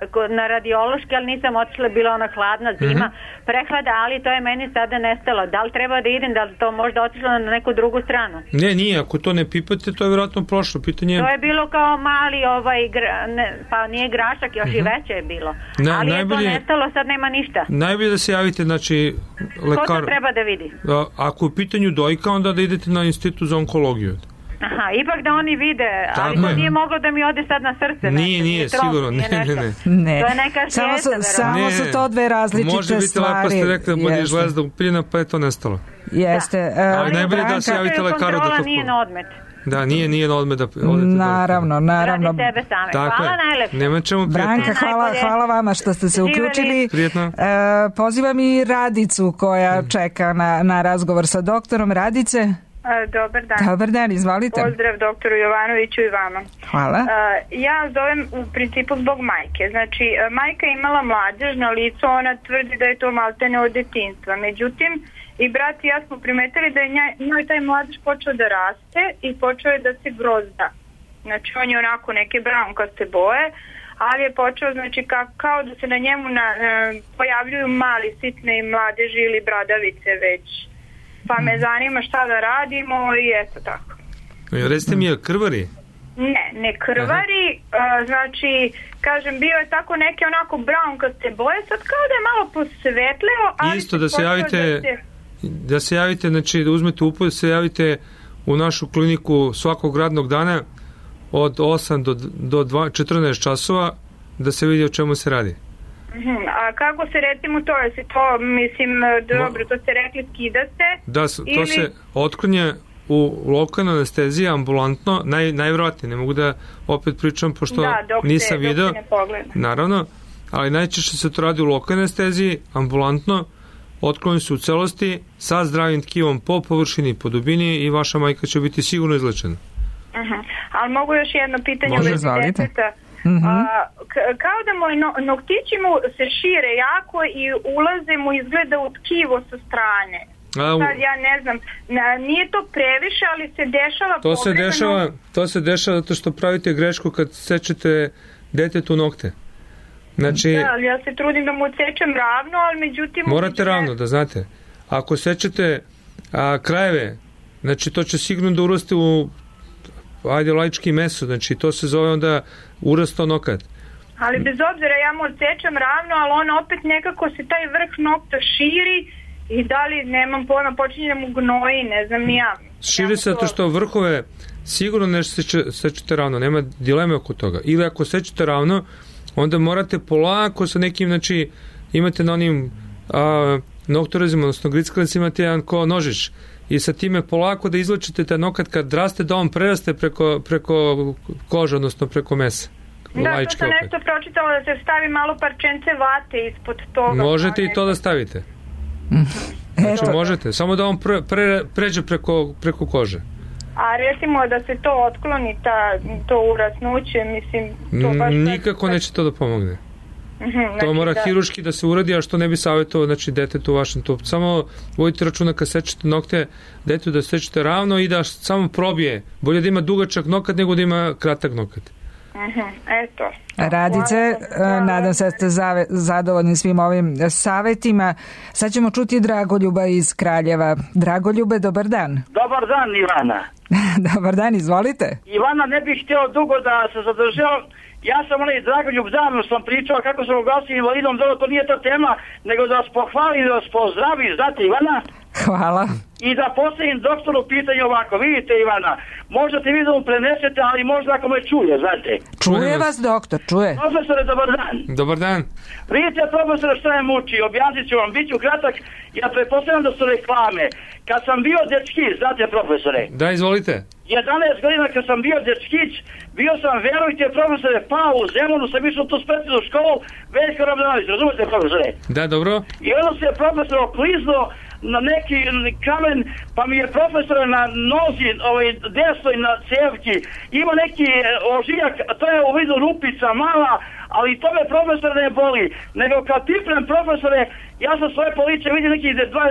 [SPEAKER 7] na radiološki, ali nisam otišla, bila ona hladna zima, mm-hmm. prehlada, ali to je meni sada nestalo. Da li treba da idem, da li to možda otišlo na neku drugu stranu?
[SPEAKER 4] Ne, nije, ako to ne pipate, to je vjerojatno prošlo. Pitanje...
[SPEAKER 7] To je bilo kao mali, ovaj, gra, ne, pa nije grašak, još mm-hmm. i veće je bilo.
[SPEAKER 4] Na,
[SPEAKER 7] ali
[SPEAKER 4] najbolje,
[SPEAKER 7] je to nestalo, sad nema ništa.
[SPEAKER 4] Najbolje da se javite, znači, lekar...
[SPEAKER 7] Ko to treba da vidi?
[SPEAKER 4] A, ako je u pitanju dojka, onda da idete na institut za onkologiju.
[SPEAKER 7] Aha, ipak da oni vide, ali
[SPEAKER 4] tako
[SPEAKER 7] to
[SPEAKER 4] je.
[SPEAKER 7] Nije moglo da mi ode sad na srce.
[SPEAKER 4] Nije,
[SPEAKER 7] nešto,
[SPEAKER 4] nije,
[SPEAKER 7] trom,
[SPEAKER 4] sigurno,
[SPEAKER 7] nije
[SPEAKER 4] ne, ne, ne.
[SPEAKER 3] ne.
[SPEAKER 7] To je neka
[SPEAKER 3] samo su,
[SPEAKER 7] sjeta,
[SPEAKER 3] samo su to dve različite
[SPEAKER 4] može biti
[SPEAKER 3] stvari.
[SPEAKER 4] Može biti lepo ste rekli da bude žlezda upiljena, pa je to nestalo.
[SPEAKER 3] Jeste.
[SPEAKER 7] Da.
[SPEAKER 3] Uh,
[SPEAKER 4] ali najbolje da se javite lekaru da to...
[SPEAKER 7] Nije na odmet.
[SPEAKER 4] Da, nije, nije na odmet da odete.
[SPEAKER 3] Naravno, naravno.
[SPEAKER 7] Radi sebe same.
[SPEAKER 4] Tako
[SPEAKER 7] hvala
[SPEAKER 4] je.
[SPEAKER 7] najlepše.
[SPEAKER 4] Nema čemu prijatno.
[SPEAKER 3] Branka, hvala, hvala vama što ste se uključili.
[SPEAKER 4] Prijetno.
[SPEAKER 3] Uh, pozivam i Radicu koja čeka na, na razgovor sa doktorom. Radice?
[SPEAKER 8] Dobar dan.
[SPEAKER 3] Dobar dan, izvolite.
[SPEAKER 8] Pozdrav doktoru Jovanoviću i vama.
[SPEAKER 3] Hvala.
[SPEAKER 8] Uh, ja zovem u principu zbog majke. Znači, majka je imala mladež na licu, ona tvrdi da je to maltene od detinjstva. Međutim, i brat i ja smo primetili da je njoj taj mladež počeo da raste i počeo je da se grozda. Znači, on je onako neke braunkaste boje, ali je počeo, znači, ka, kao da se na njemu na, e, pojavljuju mali sitne mladeži ili bradavice već. Pa me zanima šta da radimo i eto tako.
[SPEAKER 4] Recite mi, je krvari?
[SPEAKER 8] Ne, ne krvari, uh, znači, kažem, bio je tako neke onako braunkaste boje, sad kao da je malo posvetleo, ali...
[SPEAKER 4] Isto, da se javite, da se... da se javite, znači, da uzmete uput, da se javite u našu kliniku svakog radnog dana od osam do, do četrnaest časova, da se vidi o čemu se radi.
[SPEAKER 8] A kako se recimo to, je se to, mislim, dobro, to ste rekli, skida se?
[SPEAKER 4] Da, to
[SPEAKER 8] ili...
[SPEAKER 4] se otklinje u lokalnoj anesteziji ambulantno, naj, najvjerojatnije, ne mogu da opet pričam, pošto
[SPEAKER 8] da, dok
[SPEAKER 4] nisam
[SPEAKER 8] se,
[SPEAKER 4] video,
[SPEAKER 8] dok se ne pogleda.
[SPEAKER 4] Naravno, ali najčešće se to radi u lokalnoj anesteziji, ambulantno, otkloni se u celosti, sa zdravim tkivom po površini, po dubini i vaša majka će biti sigurno izlečena.
[SPEAKER 8] Uh-huh. Ali mogu još jedno pitanje
[SPEAKER 3] Može,
[SPEAKER 8] u vezi deteta?
[SPEAKER 3] Mm-hmm.
[SPEAKER 8] A, k- kao da mu no, noktići mu se šire jako i ulaze mu izgleda u tkivo sa strane.
[SPEAKER 4] A, u...
[SPEAKER 8] Sad ja ne znam, na, nije to previše, ali se dešava
[SPEAKER 4] to se
[SPEAKER 8] pogrešno.
[SPEAKER 4] dešava, to se dešava zato što pravite grešku kad sečete detetu nokte. Znači,
[SPEAKER 8] da, ali ja se trudim da mu odsečem ravno, ali međutim...
[SPEAKER 4] morate
[SPEAKER 8] ne...
[SPEAKER 4] ravno, da znate. Ako sečete a, krajeve, znači to će sigurno da uraste u ajde laički meso, znači to se zove onda urastao nokat.
[SPEAKER 8] Ali bez obzira ja mu odsečem ravno, ali on opet nekako se taj vrh nokta širi i da li, nemam pojma, počinje da mu gnoji, ne znam ni ja.
[SPEAKER 4] Širi se zato što vrhove sigurno ne seče, sečete ravno, nema dileme oko toga. Ili ako sečete ravno, onda morate polako sa nekim, znači imate na onim a, noktorezima, odnosno grickalicima imate jedan ko nožić i sa time polako da izlačite taj nokat kad raste, da on preraste preko, preko kože, odnosno preko mesa.
[SPEAKER 8] Da, to sam nešto pročitala da se stavi malo parčence vate ispod toga.
[SPEAKER 4] Možete i to da stavite. Znači možete, samo da on pre, pre, pređe preko, preko kože.
[SPEAKER 8] A recimo da se to otkloni, ta, to urasnuće, mislim... To baš
[SPEAKER 4] nikako
[SPEAKER 8] ne...
[SPEAKER 4] neće to da pomogne.
[SPEAKER 8] Mm-hmm,
[SPEAKER 4] to mora
[SPEAKER 8] da.
[SPEAKER 4] hiruški da se uradi, a što ne bi savjetovao, znači detetu u vašem tu. Samo vodite računa kad sečete nokte, detetu da sečete ravno i da samo probije. Bolje da ima dugačak nokat nego da ima kratak nokat.
[SPEAKER 8] Mm-hmm, eto.
[SPEAKER 3] Radice, nadam se da ste zave, zadovoljni svim ovim savjetima. Sad ćemo čuti Dragoljuba iz Kraljeva. Dragoljube, dobar dan.
[SPEAKER 9] Dobar dan, Ivana.
[SPEAKER 3] Dobar dan, izvolite.
[SPEAKER 9] Ivana, ne bih htio dugo da se zadržao. Ja sam onaj Dragoljub, davno sam pričao kako sam ugasio invalidom, dobro, to nije ta tema, nego da vas pohvalim i da vas pozdravim, znate, Ivana?
[SPEAKER 3] Hvala.
[SPEAKER 9] I da postavim doktoru pitanje ovako, vidite, Ivana, možete vi da mu prenesete, ali možda ako me čuje, znate.
[SPEAKER 3] Čuje vas, doktor, čuje.
[SPEAKER 9] Profesore, dobar dan.
[SPEAKER 4] Dobar dan.
[SPEAKER 9] Vidite, profesore, što je muči, objasnit ću vam, bit ću kratak, ja pretpostavljam da su reklame. Kad sam bio dečki, znate, profesore.
[SPEAKER 4] Da, izvolite.
[SPEAKER 9] jedanaest godina kad sam bio dečkić, bio sam, verujte, profesore, pao u Zemunu, sam išao tu specijalnu školu, Veljko Rabdanović, razumete, profesore?
[SPEAKER 4] Da, dobro.
[SPEAKER 9] I onda se profesor oklizno na neki kamen, pa mi je profesor na nozi, ovaj, desnoj na cevki, ima neki ožiljak, to je u vidu rupica mala, ali to me profesor ne boli, nego kad tipnem, profesore, ja sam svoje poliče vidim nekih dvadeset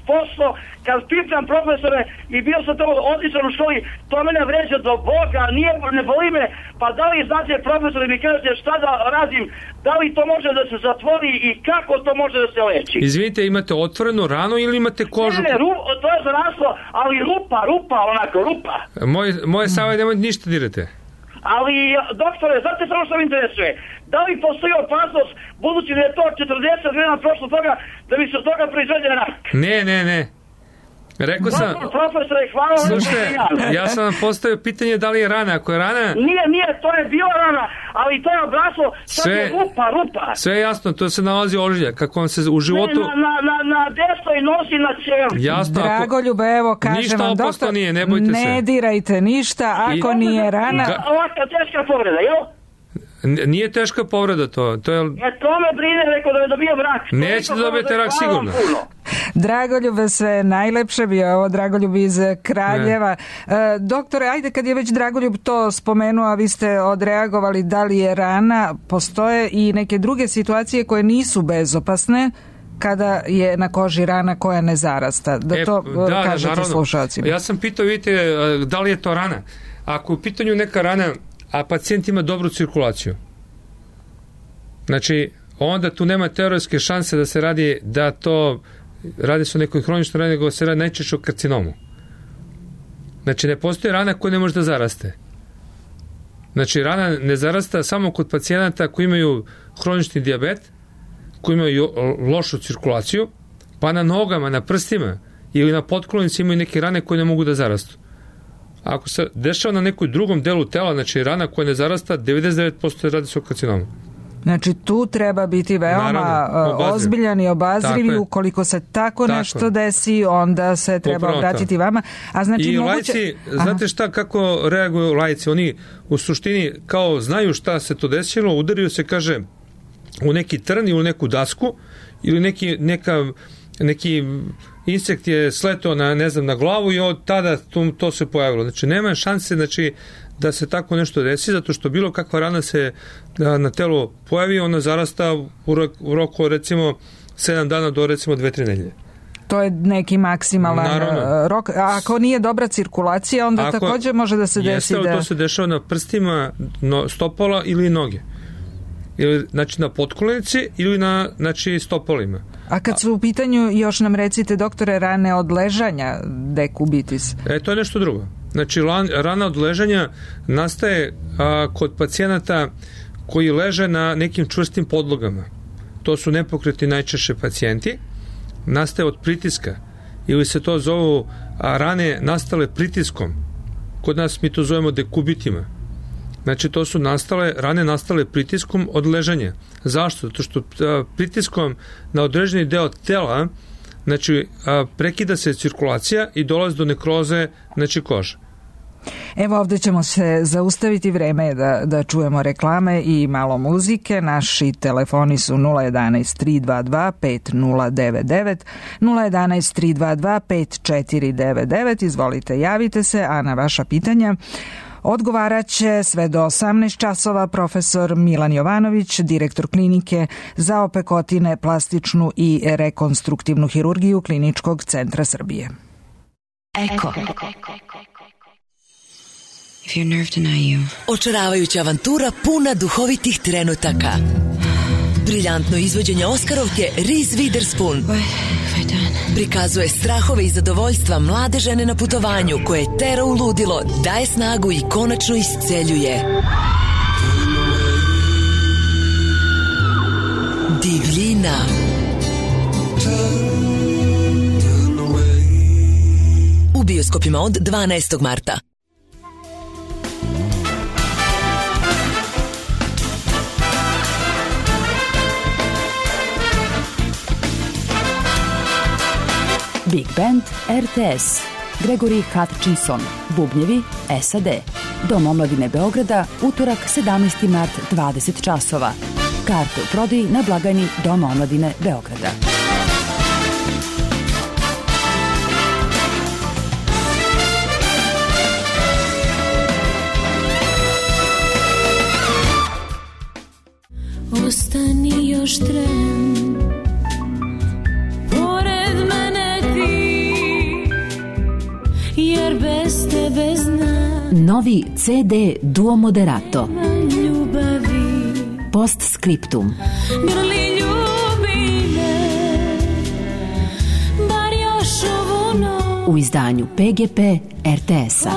[SPEAKER 9] posto, kad pitam profesore i bio sam to odličan u školi, to mene vređa do Boga, nije, ne boli me, pa da li znate profesore mi kažete šta da radim, da li to može da se zatvori i kako to može da se leči?
[SPEAKER 4] Izvinite, imate otvorenu ranu ili imate kožu?
[SPEAKER 9] Ne, ne, ru, to je zaraslo, ali rupa, rupa, onako, rupa.
[SPEAKER 4] Moje, moje savjet, nemojte ništa dirate.
[SPEAKER 9] Ali, doktore, znate samo što mi interesuje, da li postoji opasnost, budući da je to četrdeset godina prošlo toga, da bi se od toga proizvede rak?
[SPEAKER 4] Ne, ne, ne. Rekao sam...
[SPEAKER 9] Doktor, profesore, hvala vam.
[SPEAKER 4] Slušajte, ja sam vam postavio pitanje da li je rana. Ako je rana...
[SPEAKER 9] Nije, nije, to je bila rana, ali to je obraslo, sad
[SPEAKER 4] sve,
[SPEAKER 9] je rupa, rupa.
[SPEAKER 4] Sve je jasno, to se nalazi ožiljak. Kako vam se u životu...
[SPEAKER 9] Ne, na, na, na, na desnoj nosi na ćelu.
[SPEAKER 4] Jasno, ako...
[SPEAKER 3] Dragoljube, evo, kažem
[SPEAKER 4] ništa
[SPEAKER 3] vam,
[SPEAKER 4] doktor, nije, ne bojte
[SPEAKER 3] ne
[SPEAKER 4] se.
[SPEAKER 3] Ne dirajte ništa, ako I... nije rana...
[SPEAKER 9] Ga... Ovaka teška povreda, jel?
[SPEAKER 4] Nije teška povreda to. To je...
[SPEAKER 9] E, to me brine, rekao da me dobijem rak.
[SPEAKER 4] Nećete dobiti rak sigurno.
[SPEAKER 3] Dragoljube, sve najlepše, bio ovo Dragoljub iz Kraljeva. E, doktore, ajde, kad je već Dragoljub to spomenuo, a vi ste odreagovali da li je rana, postoje i neke druge situacije koje nisu bezopasne kada je na koži rana koja ne zarasta. Da to
[SPEAKER 4] e, da,
[SPEAKER 3] kažete
[SPEAKER 4] da,
[SPEAKER 3] slušalcima.
[SPEAKER 4] Ja sam pitao, vidite, da li je to rana. Ako u pitanju neka rana, a pacijent ima dobru cirkulaciju, znači onda tu nema teoretske šanse da se radi da to radi se o nekoj hroničnoj rani, nego se radi najčešće o karcinomu. Znači ne postoji rana koja ne može da zaraste. Znači rana ne zarasta samo kod pacijenata koji imaju hronični dijabet, koji imaju lošu cirkulaciju, pa na nogama, na prstima ili na potkolonici imaju neke rane koje ne mogu da zarastu. Ako se dešava na nekoj drugom delu tela, znači rana koja ne zarasta, devedeset devet posto radi se o karcinomu.
[SPEAKER 3] Znači tu treba biti veoma Naravno, ozbiljan i obazriv i ukoliko se tako, tako nešto desi, onda se treba Upravo obratiti to. Vama. A znači,
[SPEAKER 4] I
[SPEAKER 3] moguće...
[SPEAKER 4] lajci, znate šta, kako reaguju lajci? Oni u suštini kao znaju šta se to desilo, udariju se, kaže, u neki trn ili u neku dasku ili neki, neka, neki insekt je sletao na, ne znam, na glavu i od tada to, to se pojavilo. Znači nema šanse, znači, da se tako nešto desi, zato što bilo kakva rana se na, na telu pojavi, ona zarasta u, u roku recimo sedam dana do recimo dve tri nedelje.
[SPEAKER 3] To je neki maksimalan Naravno. rok. A ako nije dobra cirkulacija, onda ako također može da se desi da...
[SPEAKER 4] To se dešava na prstima no, stopala ili noge. Ili, znači na potkolenici ili na znači, stopalima.
[SPEAKER 3] A kad su u pitanju, još nam recite, doktore, rane od ležanja, dekubitis?
[SPEAKER 4] E, to je nešto drugo. Znači, rana od ležanja nastaje a, kod pacijenata koji leže na nekim čvrstim podlogama. To su nepokretni najčešće pacijenti. Nastaje od pritiska. Ili se to zovu a, rane nastale pritiskom. Kod nas mi to zovemo dekubitima. Znači, to su nastale, rane nastale pritiskom od ležanja. Zašto? Zato što a, pritiskom na određeni deo tela, znači, a, prekida se cirkulacija i dolazi do nekroze, znači, kože.
[SPEAKER 3] Evo, ovdje ćemo se zaustaviti, vreme da, da čujemo reklame i malo muzike. Naši telefoni su nula jedan tri dva dva pet nula devet devet, nula jedan tri dva dva pet četiri devet devet. Izvolite, javite se, a na vaša pitanja odgovarat će sve do osamnaest časova profesor Milan Jovanović, direktor klinike za opekotine, plastičnu i rekonstruktivnu hirurgiju Kliničkog centra Srbije.
[SPEAKER 10] Eko. If your nerve deny you. Očaravajuća avantura puna duhovitih trenutaka. Briljantno izvođenje Oskarovke Reese Witherspoon prikazuje strahove i zadovoljstva mlade žene na putovanju koje tera u ludilo, daje snagu i konačno isceljuje. Divljina. U bioskopima od dvanaestog marta.
[SPEAKER 11] Big Band R T S, Gregory Hutchinson, bubnjevi S A D. Dom omladine Beograda, utorak sedamnaesti mart, dvadeset časova. Karte u prodaji na blagajni Doma omladine Beograda.
[SPEAKER 12] Ostani još tren, pored mene ti.
[SPEAKER 11] Novi ce de Duo Moderato. Post Scriptum. U izdanju P G P R T S-a.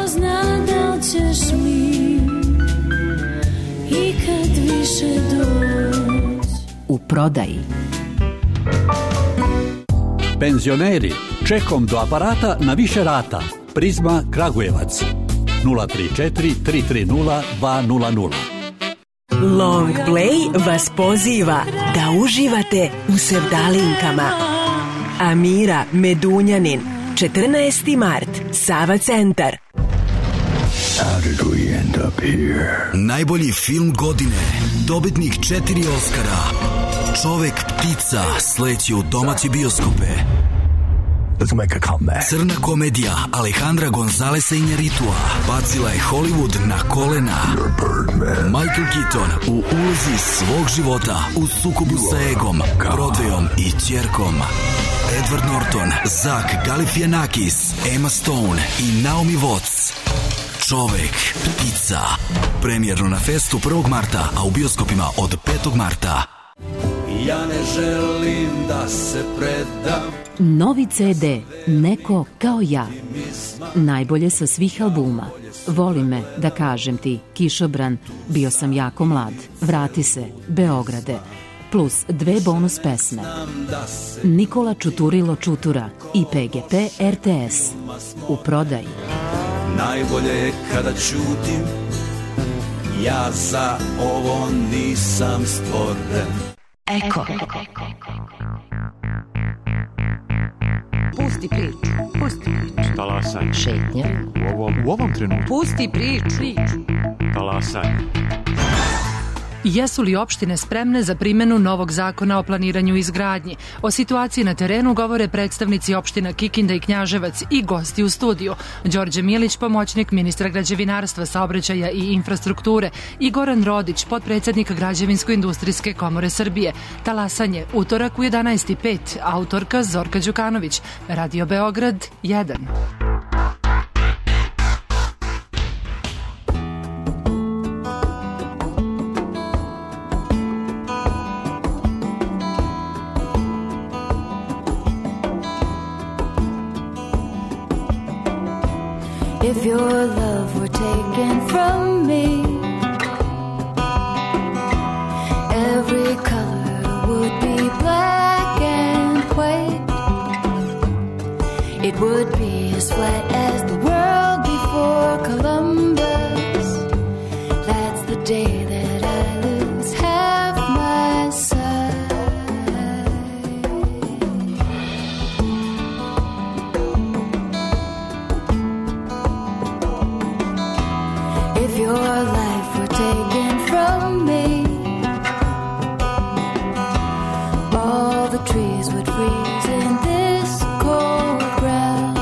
[SPEAKER 11] U prodaji.
[SPEAKER 12] Penzioneri, čekom do aparata na više rata. Prizma Kragujevac. nula tri četiri tri tri nula dva nula nula.
[SPEAKER 13] Long Play vas poziva da uživate u sevdalinkama. Amira Medunjanin, četrnaesti mart, Sava centar.
[SPEAKER 14] How did we end up here? Najbolji film godine, dobitnik četiri Oskara, Čovek ptica sleće u domaće bioskope. Let's make a comeback. Crna komedija Alejandra Gonzalesa Iñárritua bacila je Hollywood na kolena. Michael Keaton u ulozi svog života u sukobu sa egom, Broadwayom i ćerkom. Edward Norton, Zach Galifianakis, Emma Stone i Naomi Watts. Čovek ptica. Premijerno na festu prvog marta, a u bioskopima od petog marta.
[SPEAKER 15] Ja ne želim da se predam.
[SPEAKER 11] Novi ce de Neko kao ja. Najbolje sa svih albuma. Voli me, da kažem ti, Kišobran, Bio sam jako mlad, Vrati se, Beograde, plus dve bonus pesme. Nikola Čuturilo Čutura i P G P R T S. U prodaji.
[SPEAKER 15] Najbolje je kada ćutim, ja za ovo nisam stvoren.
[SPEAKER 11] Eko.
[SPEAKER 16] Pusti priču, pusti priču.
[SPEAKER 17] Talasaj.
[SPEAKER 11] Šetnja.
[SPEAKER 17] U ovom, u ovom trenutku.
[SPEAKER 16] Pusti priču.
[SPEAKER 17] Talasaj.
[SPEAKER 18] Jesu li opštine spremne za primjenu novog zakona o planiranju i izgradnji? O situaciji na terenu govore predstavnici opština Kikinda i Knjaževac i gosti u studiju. Đorđe Milić, pomoćnik ministra građevinarstva, saobraćaja i infrastrukture, i Goran Rodić, potpredsjednik Građevinsko-industrijske komore Srbije. Talasanje, utorak u jedanaest i pet, autorka Zorka Đukanović, Radio Beograd jedan.
[SPEAKER 19] If your love were taken from me, every color would be black and white. It would be as flat as the world before Columbus. That's the day that I lose half my sight. If your life were taken from me, all the trees would freeze in this cold ground.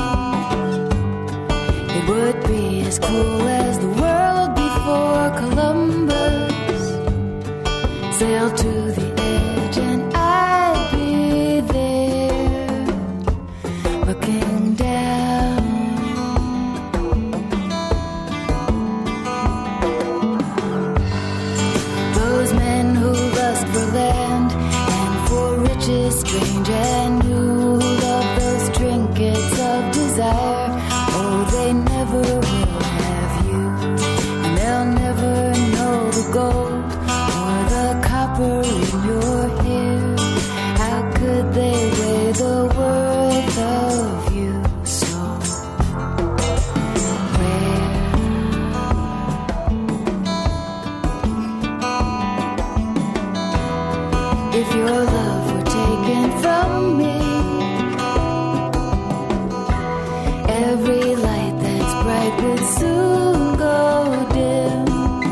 [SPEAKER 19] It would be as cool as the world before Columbus sailed to the edge, and I'd be there looking down. Those men who lust for land and for riches strange and new, who love those trinkets of desire, oh, they never will have you, and they'll never know the gold or the copper in your hair. How could they weigh the worth of you so rare? If your love were taken from me, every light that's bright would soon go dim.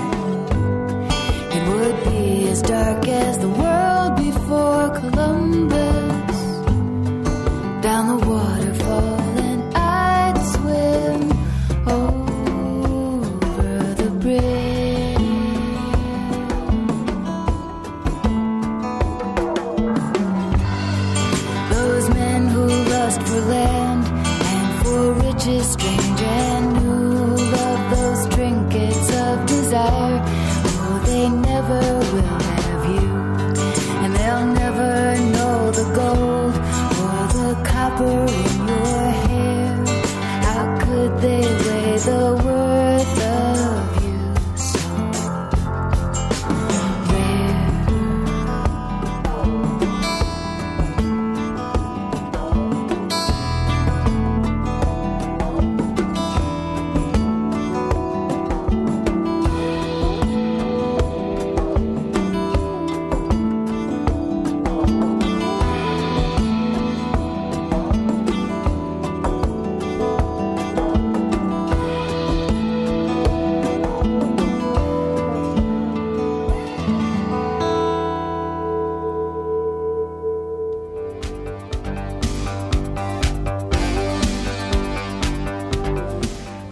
[SPEAKER 19] It would be as dark as the world before Columbus. Down the waterfall and I'd swim over the bridge. Those men who lust for land and for riches strange and new, love those strange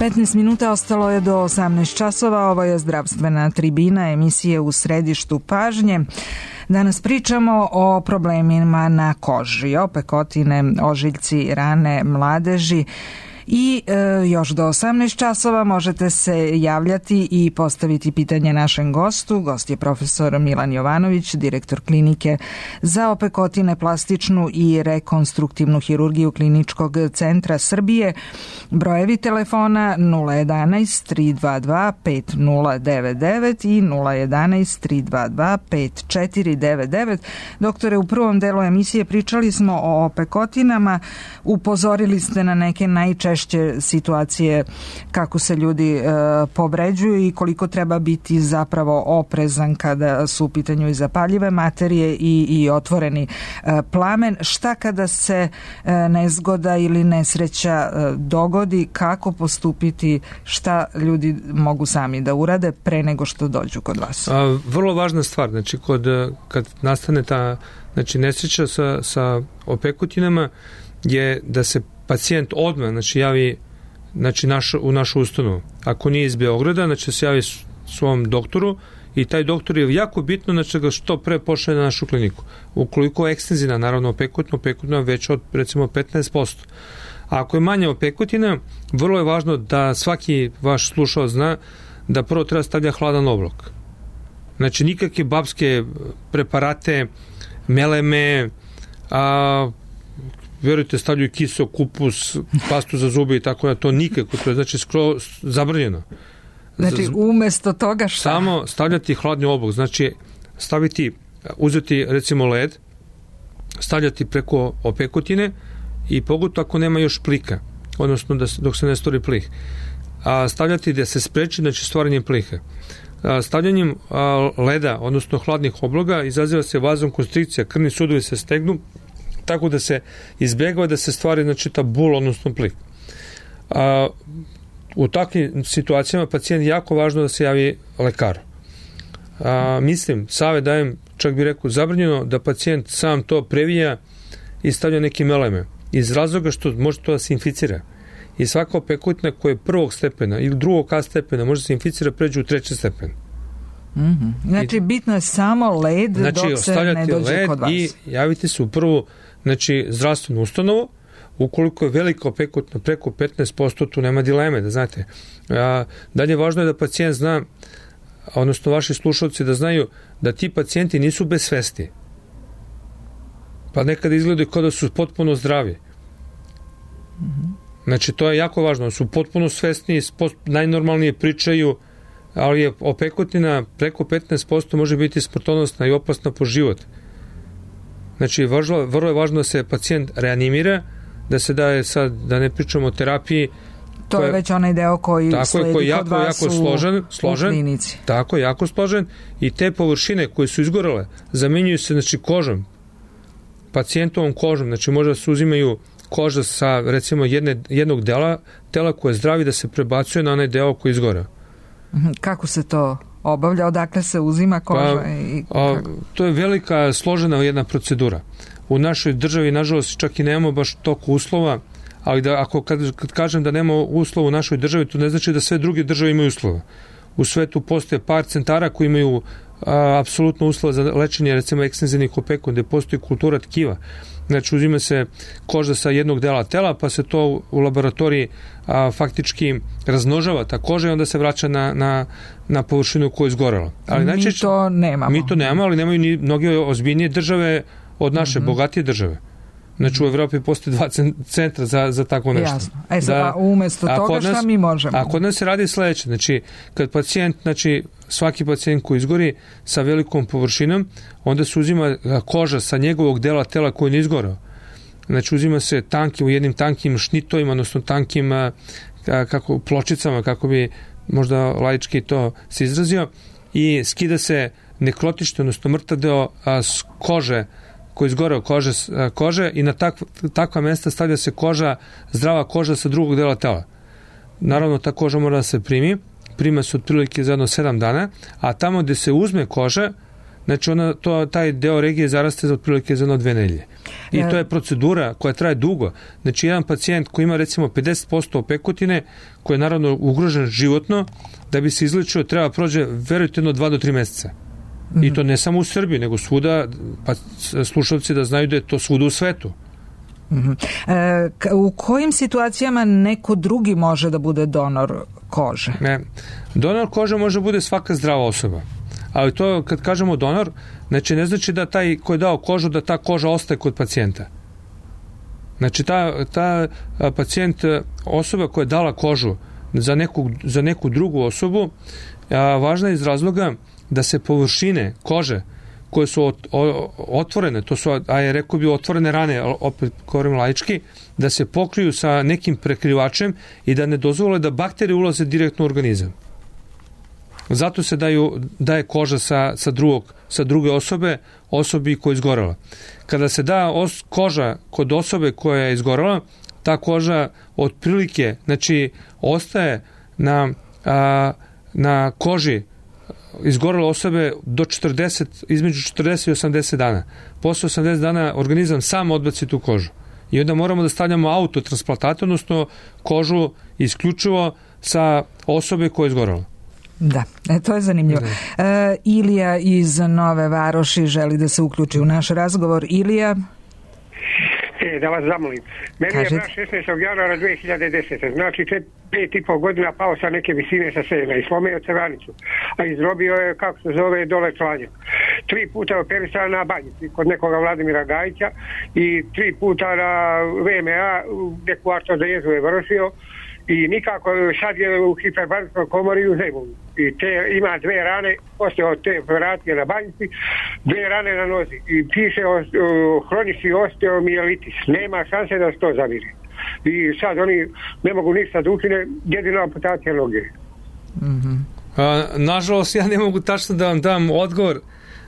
[SPEAKER 3] petnaest minuta ostalo je do osamnaest časova. Ovo je zdravstvena tribina emisije U središtu pažnje. Danas pričamo o problemima na koži, opekotine, ožiljci, rane mladeži. I e, još do osamnaest časova možete se javljati i postaviti pitanje našem gostu. Gost je profesor Milan Jovanović, direktor klinike za opekotine, plastičnu i rekonstruktivnu hirurgiju Kliničkog centra Srbije. Brojevi telefona nula jedanaest tri dva dva pet nula devet devet i nula jedanaest tri dva dva pet četiri devet devet. Doktore, u prvom delu emisije pričali smo o opekotinama, upozorili ste na neke najčešće situacije kako se ljudi e, povređuju i koliko treba biti zapravo oprezan kada su u pitanju i zapaljive materije i, i otvoreni e, plamen. Šta kada se e, nezgoda ili nesreća e, dogodi, kako postupiti, šta ljudi mogu sami da urade pre nego što dođu kod vas?
[SPEAKER 4] A, vrlo važna stvar, znači kod, kad nastane ta znači, nesreća sa, sa opekotinama je da se pacijent odmah znači, javi znači, naš, u našu ustanovu. Ako nije iz Beograda, znači se javi svom doktoru i taj doktor je jako bitno znači, ga što pre pošle na našu kliniku. Ukoliko je ekstenzivna, naravno opekotna, opekotna već od recimo petnaest posto. A ako je manja opekotina, vrlo je važno da svaki vaš slušao zna da prvo treba stavlja hladan oblak. Znači nikakve babske preparate, meleme, a vjerujte, stavljaju kiseo, kupus, pastu za zube i tako da, to nikako, to je znači skoro zabranjeno.
[SPEAKER 3] Znači umesto toga šta?
[SPEAKER 4] Samo stavljati hladni oblak, znači staviti, uzeti recimo led, stavljati preko opekotine i pogotovo ako nema još plika, odnosno da, dok se ne stvori plih. A stavljati da se spreči, znači stvaranje plihe. A, stavljanjem a, leda, odnosno hladnih obloga, izaziva se vazokonstrikcija, krvni sudovi se stegnu, tako da se izbjegava da se stvari znači ta bul, odnosno plik. A, u takvim situacijama pacijent jako važno da se javi lekaru. A, mislim, savjet dajem, čak bih rekao, zabranjeno da pacijent sam to previja i stavlja neke meleme. Iz razloga što može to da se inficira. I svaka opekotina koja je prvog stepena ili drugog A stepena može se inficira pređe u treći stepen.
[SPEAKER 3] Mm-hmm. Znači, bitno je samo led
[SPEAKER 4] znači,
[SPEAKER 3] dok se ne dođe kod vas.
[SPEAKER 4] I javite se u prvu znači, zdravstvenu ustanovu. Ukoliko je velika opekotna preko petnaest posto, tu nema dileme, da znate. A, dalje važno je da pacijent zna, odnosno vaši slušalci da znaju da ti pacijenti nisu bez svesti. Pa nekada izgledaju kao da su potpuno zdravi.
[SPEAKER 3] Mm-hmm.
[SPEAKER 4] Znači, to je jako važno. Su potpuno svesni, najnormalnije pričaju, ali je opekotina preko petnaest posto može biti smrtonosna i opasna po život. Znači, vrlo, vrlo je važno da se pacijent reanimira, da se daje sad, da ne pričamo o terapiji.
[SPEAKER 3] To je već onaj deo koji
[SPEAKER 4] tako
[SPEAKER 3] sledi
[SPEAKER 4] koji
[SPEAKER 3] kod
[SPEAKER 4] jako,
[SPEAKER 3] vas
[SPEAKER 4] jako složen,
[SPEAKER 3] u,
[SPEAKER 4] složen,
[SPEAKER 3] u klinici.
[SPEAKER 4] Tako, jako složen. I te površine koje su izgorele zamenjuju se znači, kožom, pacijentovom kožom. Znači, možda se uzimaju koža sa recimo jedne, jednog dela tela koje je zdravi da se prebacuje na onaj deo koji je izgoreo.
[SPEAKER 3] Kako se to obavlja? Odakle se uzima koža?
[SPEAKER 4] Pa,
[SPEAKER 3] i
[SPEAKER 4] a, to je velika, složena jedna procedura. U našoj državi, nažalost, čak i nemamo baš toliko uslova, ali da, ako kad, kad kažem da nemamo uslova u našoj državi, to ne znači da sve druge države imaju uslova. U svetu postoje par centara koji imaju a, apsolutno uslova za lečenje, recimo ekstenzivnih opekona, gde postoji kultura tkiva. Znači, uzima se koža sa jednog dela tela, pa se to u laboratoriji a, faktički razmnožava ta koža i onda se vraća na, na, na površinu koja je izgorela. Ali,
[SPEAKER 3] mi
[SPEAKER 4] najčešće,
[SPEAKER 3] to nemamo.
[SPEAKER 4] Mi to nemamo, ali nemaju ni mnoge ozbiljnije države od naše mm-hmm. bogatije države. Znači, u Evropi postoji dva centra za, za takvo nešto.
[SPEAKER 3] Jasno. E sad, da, umjesto toga šta mi možemo?
[SPEAKER 4] A kod nas se radi sledeće. Znači, kad pacijent, znači, svaki pacijent koji izgori sa velikom površinom, onda se uzima koža sa njegovog dela tela koji ne izgoreo. Znači, uzima se tanki u jednim tankim šnitovima, odnosno tankim kako, pločicama, kako bi možda laički to se izrazio, i skida se nekrotište, odnosno mrtav deo a, s kože koji izgoreo kože, kože i na tak, takva mesta stavlja se koža, zdrava koža sa drugog dela tela. Naravno, ta koža mora da se primi, prima se otprilike za jedno sedam dana, a tamo gde se uzme koža, znači ona, to, taj deo regije zaraste za otprilike za jedno dve nedelje. I to je procedura koja traje dugo. Znači, jedan pacijent koji ima recimo pedeset posto opekotine, koji je naravno ugrožen životno, da bi se izlečio, treba prođe verujte dva do tri meseca. Mm-hmm. I to ne samo u Srbiji, nego svuda, pa slušalci da znaju da je to svuda u svetu.
[SPEAKER 3] Mm-hmm. E, u kojim situacijama neko drugi može da bude donor kože?
[SPEAKER 4] Ne. Donor kože može bude svaka zdrava osoba. Ali to, kad kažemo donor, znači ne znači da taj ko je dao kožu, da ta koža ostaje kod pacijenta. Znači ta, ta pacijent, osoba koja je dala kožu za neku, za neku drugu osobu, a, važna je iz razloga da se površine kože koje su ot, o, otvorene, to su, a je rekao bi otvorene rane, opet govorim laički, da se pokriju sa nekim prekrivačem i da ne dozvole da bakterije ulaze direktno u organizam. Zato se daju, daje koža sa, sa, drugog, sa druge osobe, osobi koja je izgorela. Kada se da os, koža kod osobe koja je izgorela, ta koža otprilike, znači, ostaje na, a, na koži izgorele osobe do četrdeset, između četrdeset i osamdeset dana. Posle osamdeset dana organizam sam odbaci tu kožu. I onda moramo da stavljamo autotransplantat, odnosno kožu isključivo sa osobe koja je izgorela.
[SPEAKER 3] Da, e, to je zanimljivo. E, Ilija iz Nove Varoši želi da se uključi u naš razgovor. Ilija?
[SPEAKER 20] E, da vas zamolim. Meni Kažete? je brat šesnaestog januara dve hiljade desete. Znači pet i pol godina pao sa neke visine sa sena i slomio crvanicu. A izrobio je, kako se zove, dole članjak. Tri puta je operisan na banjici kod nekoga Vladimira Gajića i tri puta na V M A neku artrodezu je vršio. I nikako, sad je u hiperbarijskoj komori u Zemunu. I te, ima dve rane, poslije od te operacije na banjici, dve rane na nozi. I piše o, o hronični osteomijelitis. Nema šanse da se to zamiri. I sad oni ne mogu ništa da učine, jedino amputacija noge.
[SPEAKER 4] Mm-hmm. A, nažalost, ja ne mogu tačno da vam dam odgovor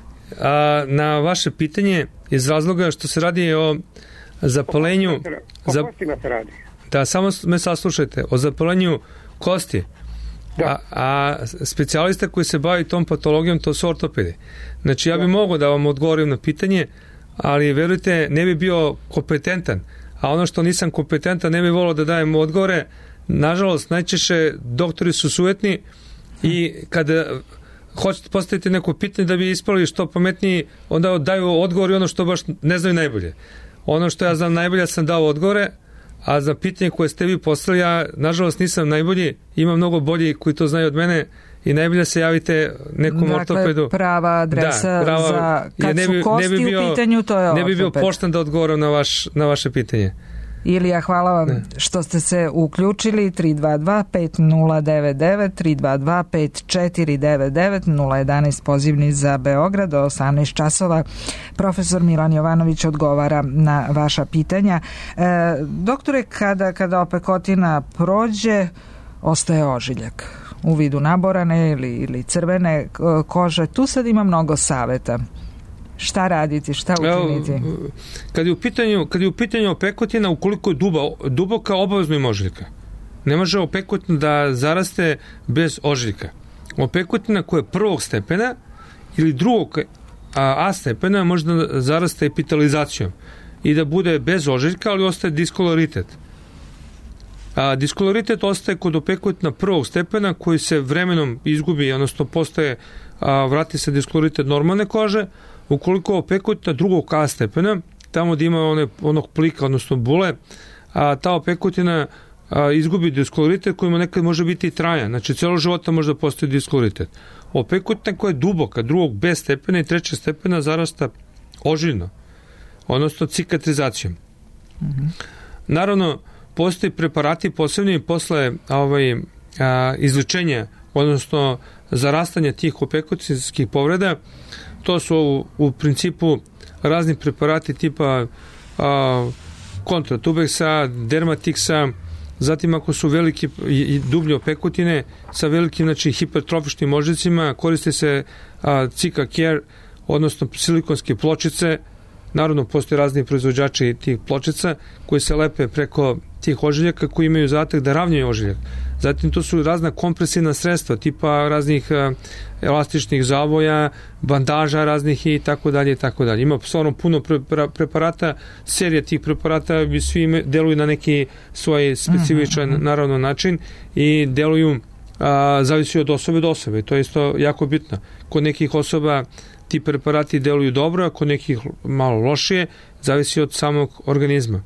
[SPEAKER 4] a, na vaše pitanje iz razloga što se radi o zapalenju...
[SPEAKER 20] Po kostima se radi.
[SPEAKER 4] Da, samo me saslušajte, o zapalenju kosti. A, a specijalista koji se bavi tom patologijom, to su ortopedi. Znači, ja bih mogao da vam odgovorim na pitanje, ali verujte, ne bi bio kompetentan. A ono što nisam kompetentan, ne bi volao da dajem odgovore. Nažalost, najčešće doktori su sujetni i kada hoćete postaviti neko pitanje da bi ispali što pametniji, onda daju odgovor i ono što baš ne znaju najbolje. Ono što ja znam najbolje, sam dao odgovore, a za pitanje koje ste vi poslali, ja nažalost nisam najbolji, ima mnogo bolji koji to znaju od mene i najbolje se javite nekom
[SPEAKER 3] dakle,
[SPEAKER 4] ortopedu.
[SPEAKER 3] Dakle, prava adresa
[SPEAKER 4] da, prava,
[SPEAKER 3] za kad
[SPEAKER 4] ne
[SPEAKER 3] su
[SPEAKER 4] bi,
[SPEAKER 3] kosti
[SPEAKER 4] ne bi bio,
[SPEAKER 3] u pitanju, to je ortoped.
[SPEAKER 4] Ne bi bio pošten da odgovorim na, vaš, na vaše pitanje.
[SPEAKER 3] Ilija, hvala vam ne. što ste se uključili. Tri dva dva pet nula devet devet, tri dva dva pet četiri devet devet, nula jedanaest pozivni za Beograd do osamnaest časova. Profesor Milan Jovanović odgovara na vaša pitanja. E, doktore, kada, kada opekotina prođe, ostaje ožiljak u vidu naborane ili, ili crvene kože. Tu sad ima mnogo saveta. Šta raditi, šta učiniti?
[SPEAKER 4] Kad je u pitanju, kad je u pitanju opekotina, ukoliko je duba, duboka, obavezno ima ožiljka. Ne može opekotina da zaraste bez ožiljka. Opekotina koja je prvog stepena ili drugog a, a stepena može da zaraste epitalizacijom i da bude bez ožiljka, ali ostaje diskoloritet. A, diskoloritet ostaje kod opekotina prvog stepena koji se vremenom izgubi, odnosno postaje, a, vrati se diskoloritet normalne kože. Ukoliko opekotina drugog A stepena, tamo gdje ima one, onog plika, odnosno bule, a ta opekotina a, izgubi diskoloritet koji nekad može biti i trajan. Znači, cijelo života može da postoji diskoloritet. Opekotina koja je duboka, drugog B stepena i trećeg stepena zarasta ožiljno, odnosno cicatrizacijom. Mm-hmm. Naravno, postoji preparati posebni posle ovaj, a, izlečenja, odnosno zarastanja tih opekotinskih povreda. To su u, u principu razni preparati tipa a, kontratubeksa, dermatiksa, zatim ako su veliki i dublje opekotine sa velikim, znači, hipertrofičnim ožiljcima, koriste se a, Cica Care, odnosno silikonske pločice naravno postoje razni proizvođači tih pločica koji se lepe preko tih ožiljaka koji imaju zadatak da ravnjaju ožiljak. Zatim to su razna kompresivna sredstva tipa raznih elastičnih zavoja, bandaža raznih i tako dalje i tako dalje. Ima stvarno puno preparata, serija tih preparata i svi deluju na neki svoj specifičan mm-hmm. naravno način i deluju a, zavisi od osobe do osobe. To je isto jako bitno. Kod nekih osoba ti preparati deluju dobro, a kod nekih malo lošije, zavisi od samog organizma.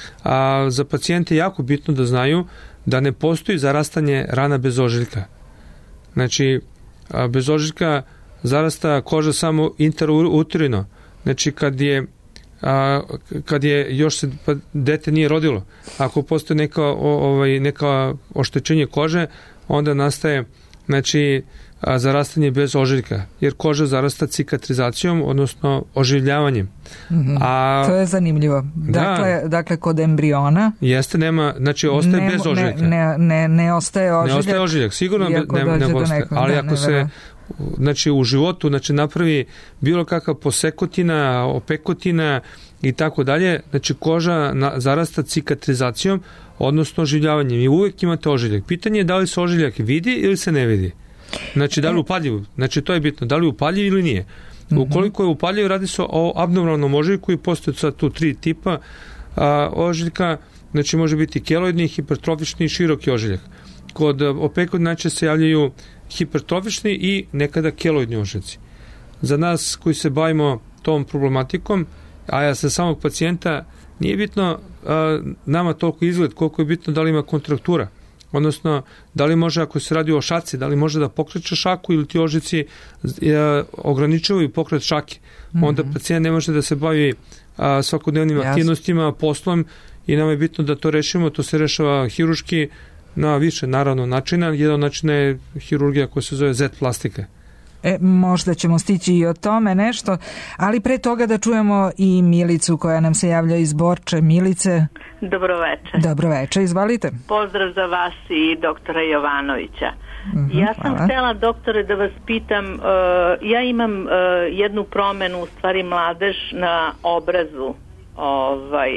[SPEAKER 4] A za pacijente je jako bitno da znaju da ne postoji zarastanje rana bez ožiljka. Znači, bez ožiljka zarasta koža samo interuterino. Znači, kad je, a, kad je još se pa dete nije rodilo, ako postoji neka, o, ovaj, neka oštećenje kože, onda nastaje, znači, a, zarastanje bez ožiljka, jer koža zarasta cicatrizacijom, odnosno oživljavanjem.
[SPEAKER 3] Mm-hmm. A, to je zanimljivo. Dakle, da, dakle kod embriona
[SPEAKER 4] jeste, nema, znači ostaje
[SPEAKER 3] ne,
[SPEAKER 4] bez ožiljka.
[SPEAKER 3] Ne, ne, ne, ne ostaje ožiljak.
[SPEAKER 4] Ne ostaje ožiljak, sigurno ne, ne, ne ostaje. Nekog, ali da, ako se znači u životu znači napravi bilo kakva posekotina, opekotina i tako dalje, znači koža na, zarasta cicatrizacijom, odnosno oživljavanjem i uvijek imate ožiljak. Pitanje je da li se ožiljak vidi ili se ne vidi. Znači, da li upaljiv? Znači, to je bitno. Da li upaljiv ili nije? Ukoliko je upaljiv, radi se o abnormalnom ožiljku i postoje sad tu tri tipa a, ožiljka. Znači, može biti keloidni, hipertrofični i široki ožiljak. Kod opekot najčešće se javljaju hipertrofični i nekada keloidni ožiljci. Za nas koji se bavimo tom problematikom, a ja sa samog pacijenta, nije bitno a, nama toliko izgled, koliko je bitno da li ima kontraktura. Odnosno, da li može, ako se radi o šaci, da li može da pokreće šaku ili ti ožiljci e, ograničavaju pokret šake. Mm-hmm. Onda pacijent ne može da se bavi a, svakodnevnim Jasne. aktivnostima, poslom i nam je bitno da to rešimo. To se rešava hiruški na više, naravno, načina. Jedan način je hirurgija koja se zove Z plastika.
[SPEAKER 3] E, možda ćemo stići i o tome nešto, ali pre toga da čujemo i Milicu koja nam se javlja iz Borče. Milice.
[SPEAKER 21] Dobroveče.
[SPEAKER 3] Dobroveče, izvalite.
[SPEAKER 21] Pozdrav za vas i doktora Jovanovića.
[SPEAKER 3] Mm-hmm,
[SPEAKER 21] ja sam
[SPEAKER 3] hvala.
[SPEAKER 21] htjela, doktore, da vas pitam, uh, ja imam uh, jednu promenu, u stvari mladež na obrazu, ovaj,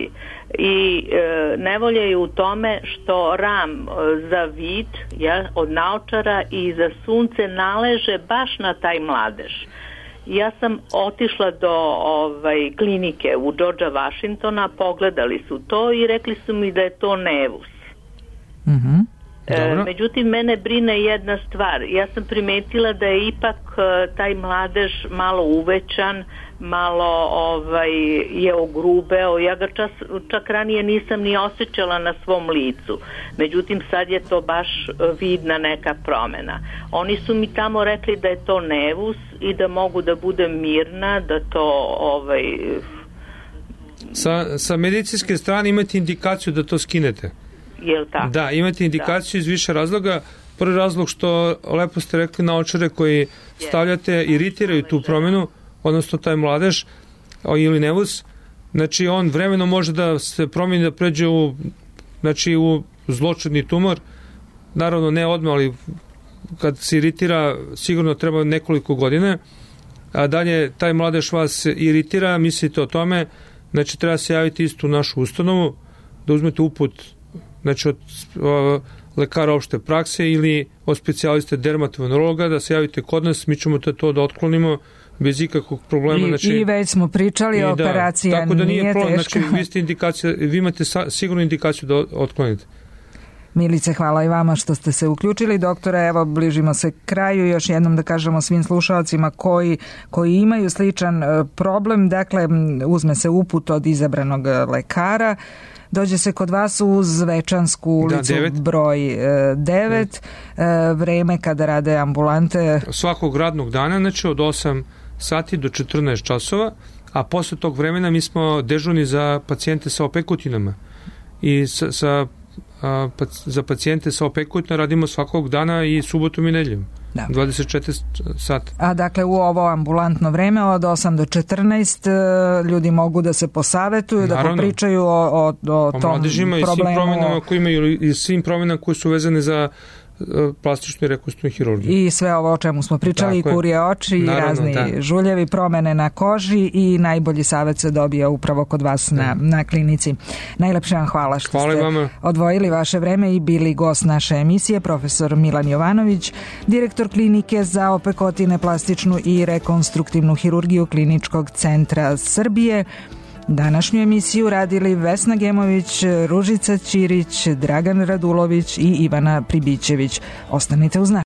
[SPEAKER 21] i e, nevolja je u tome što ram e, za vid ja, od naočara i za sunce naleže baš na taj mladež. Ja sam otišla do ovaj, klinike u Georgea Washingtona, pogledali su to i rekli su mi da je to nevus.
[SPEAKER 3] Mhm.
[SPEAKER 21] E, međutim, mene brine jedna stvar. Ja sam primetila da je ipak e, taj mladež malo uvećan, malo ovaj, je ogrubeo. Ja ga čas, čak ranije nisam ni osjećala na svom licu. Međutim, sad je to baš vidna neka promjena. Oni su mi tamo rekli da je to nevus i da mogu da budem mirna, da to... Ovaj...
[SPEAKER 4] Sa, sa medicinske strane imate indikaciju da to skinete.
[SPEAKER 21] Jel tako?
[SPEAKER 4] Da, imate indikaciju da. iz više razloga. Prvi razlog što, lepo ste rekli, naočare koji stavljate iritiraju tu promjenu, odnosno taj mladež ili nevus. Znači, on vremeno može da se promijeni, da pređe u, znači, u zločudni tumor. Naravno, ne odmah, ali kad se iritira, sigurno treba nekoliko godine. A dalje, taj mladež vas iritira, mislite o tome, znači, treba se javiti istu u našu ustanovu, da uzmete uput, znači, od o, lekara opšte prakse ili od specijaliste dermatovenerologa, da se javite kod nas, mi ćemo te to da otklonimo bez ikakvog problema.
[SPEAKER 3] I,
[SPEAKER 4] znači,
[SPEAKER 3] i već smo pričali, da, operacija
[SPEAKER 4] tako da nije,
[SPEAKER 3] nije
[SPEAKER 4] problem,
[SPEAKER 3] teška.
[SPEAKER 4] znači, vi, ste indikacija, vi imate sa, sigurno indikaciju da otklonite.
[SPEAKER 3] Milice, hvala i vama što ste se uključili. Doktore, evo, bližimo se kraju. Još jednom da kažemo svim slušalcima koji, koji imaju sličan problem. Dakle, uzme se uput od izabranog lekara, dođe se kod vas u Zvečansku ulicu, da, broj devet, vreme kada rade ambulante.
[SPEAKER 4] Svakog radnog dana, znači od osam sati do četrnaest časova, a posle tog vremena mi smo dežurni za pacijente sa opekutinama. I sa, sa, a, pa, za pacijente sa opekutina radimo svakog dana i subotom i nedeljom. Da. dvadeset četiri sata.
[SPEAKER 3] A dakle u ovo ambulantno vreme od osam do četrnaest ljudi mogu da se posavetuju, Naravno. da popričaju o, o, o tom problemu.
[SPEAKER 4] I svim promjenama koji imaju, i svim promjenama koji su vezane za plastičnu i rekonstruktivnu hirurgiju.
[SPEAKER 3] I sve ovo o čemu smo pričali,
[SPEAKER 4] Tako
[SPEAKER 3] kurje oči,
[SPEAKER 4] Naravno,
[SPEAKER 3] razni
[SPEAKER 4] da.
[SPEAKER 3] žuljevi, promene na koži i najbolji savjet se dobija upravo kod vas na, na klinici. Najlepše vam hvala što
[SPEAKER 4] Hvala
[SPEAKER 3] ste
[SPEAKER 4] vama.
[SPEAKER 3] odvojili vaše vreme i bili gost naše emisije, profesor Milan Jovanović, direktor klinike za opekotine, plastičnu i rekonstruktivnu hirurgiju Kliničkog centra Srbije. Današnju emisiju radili Vesna Gemović, Ružica Ćirić, Dragan Radulović i Ivana Pribićević. Ostanite uz nas.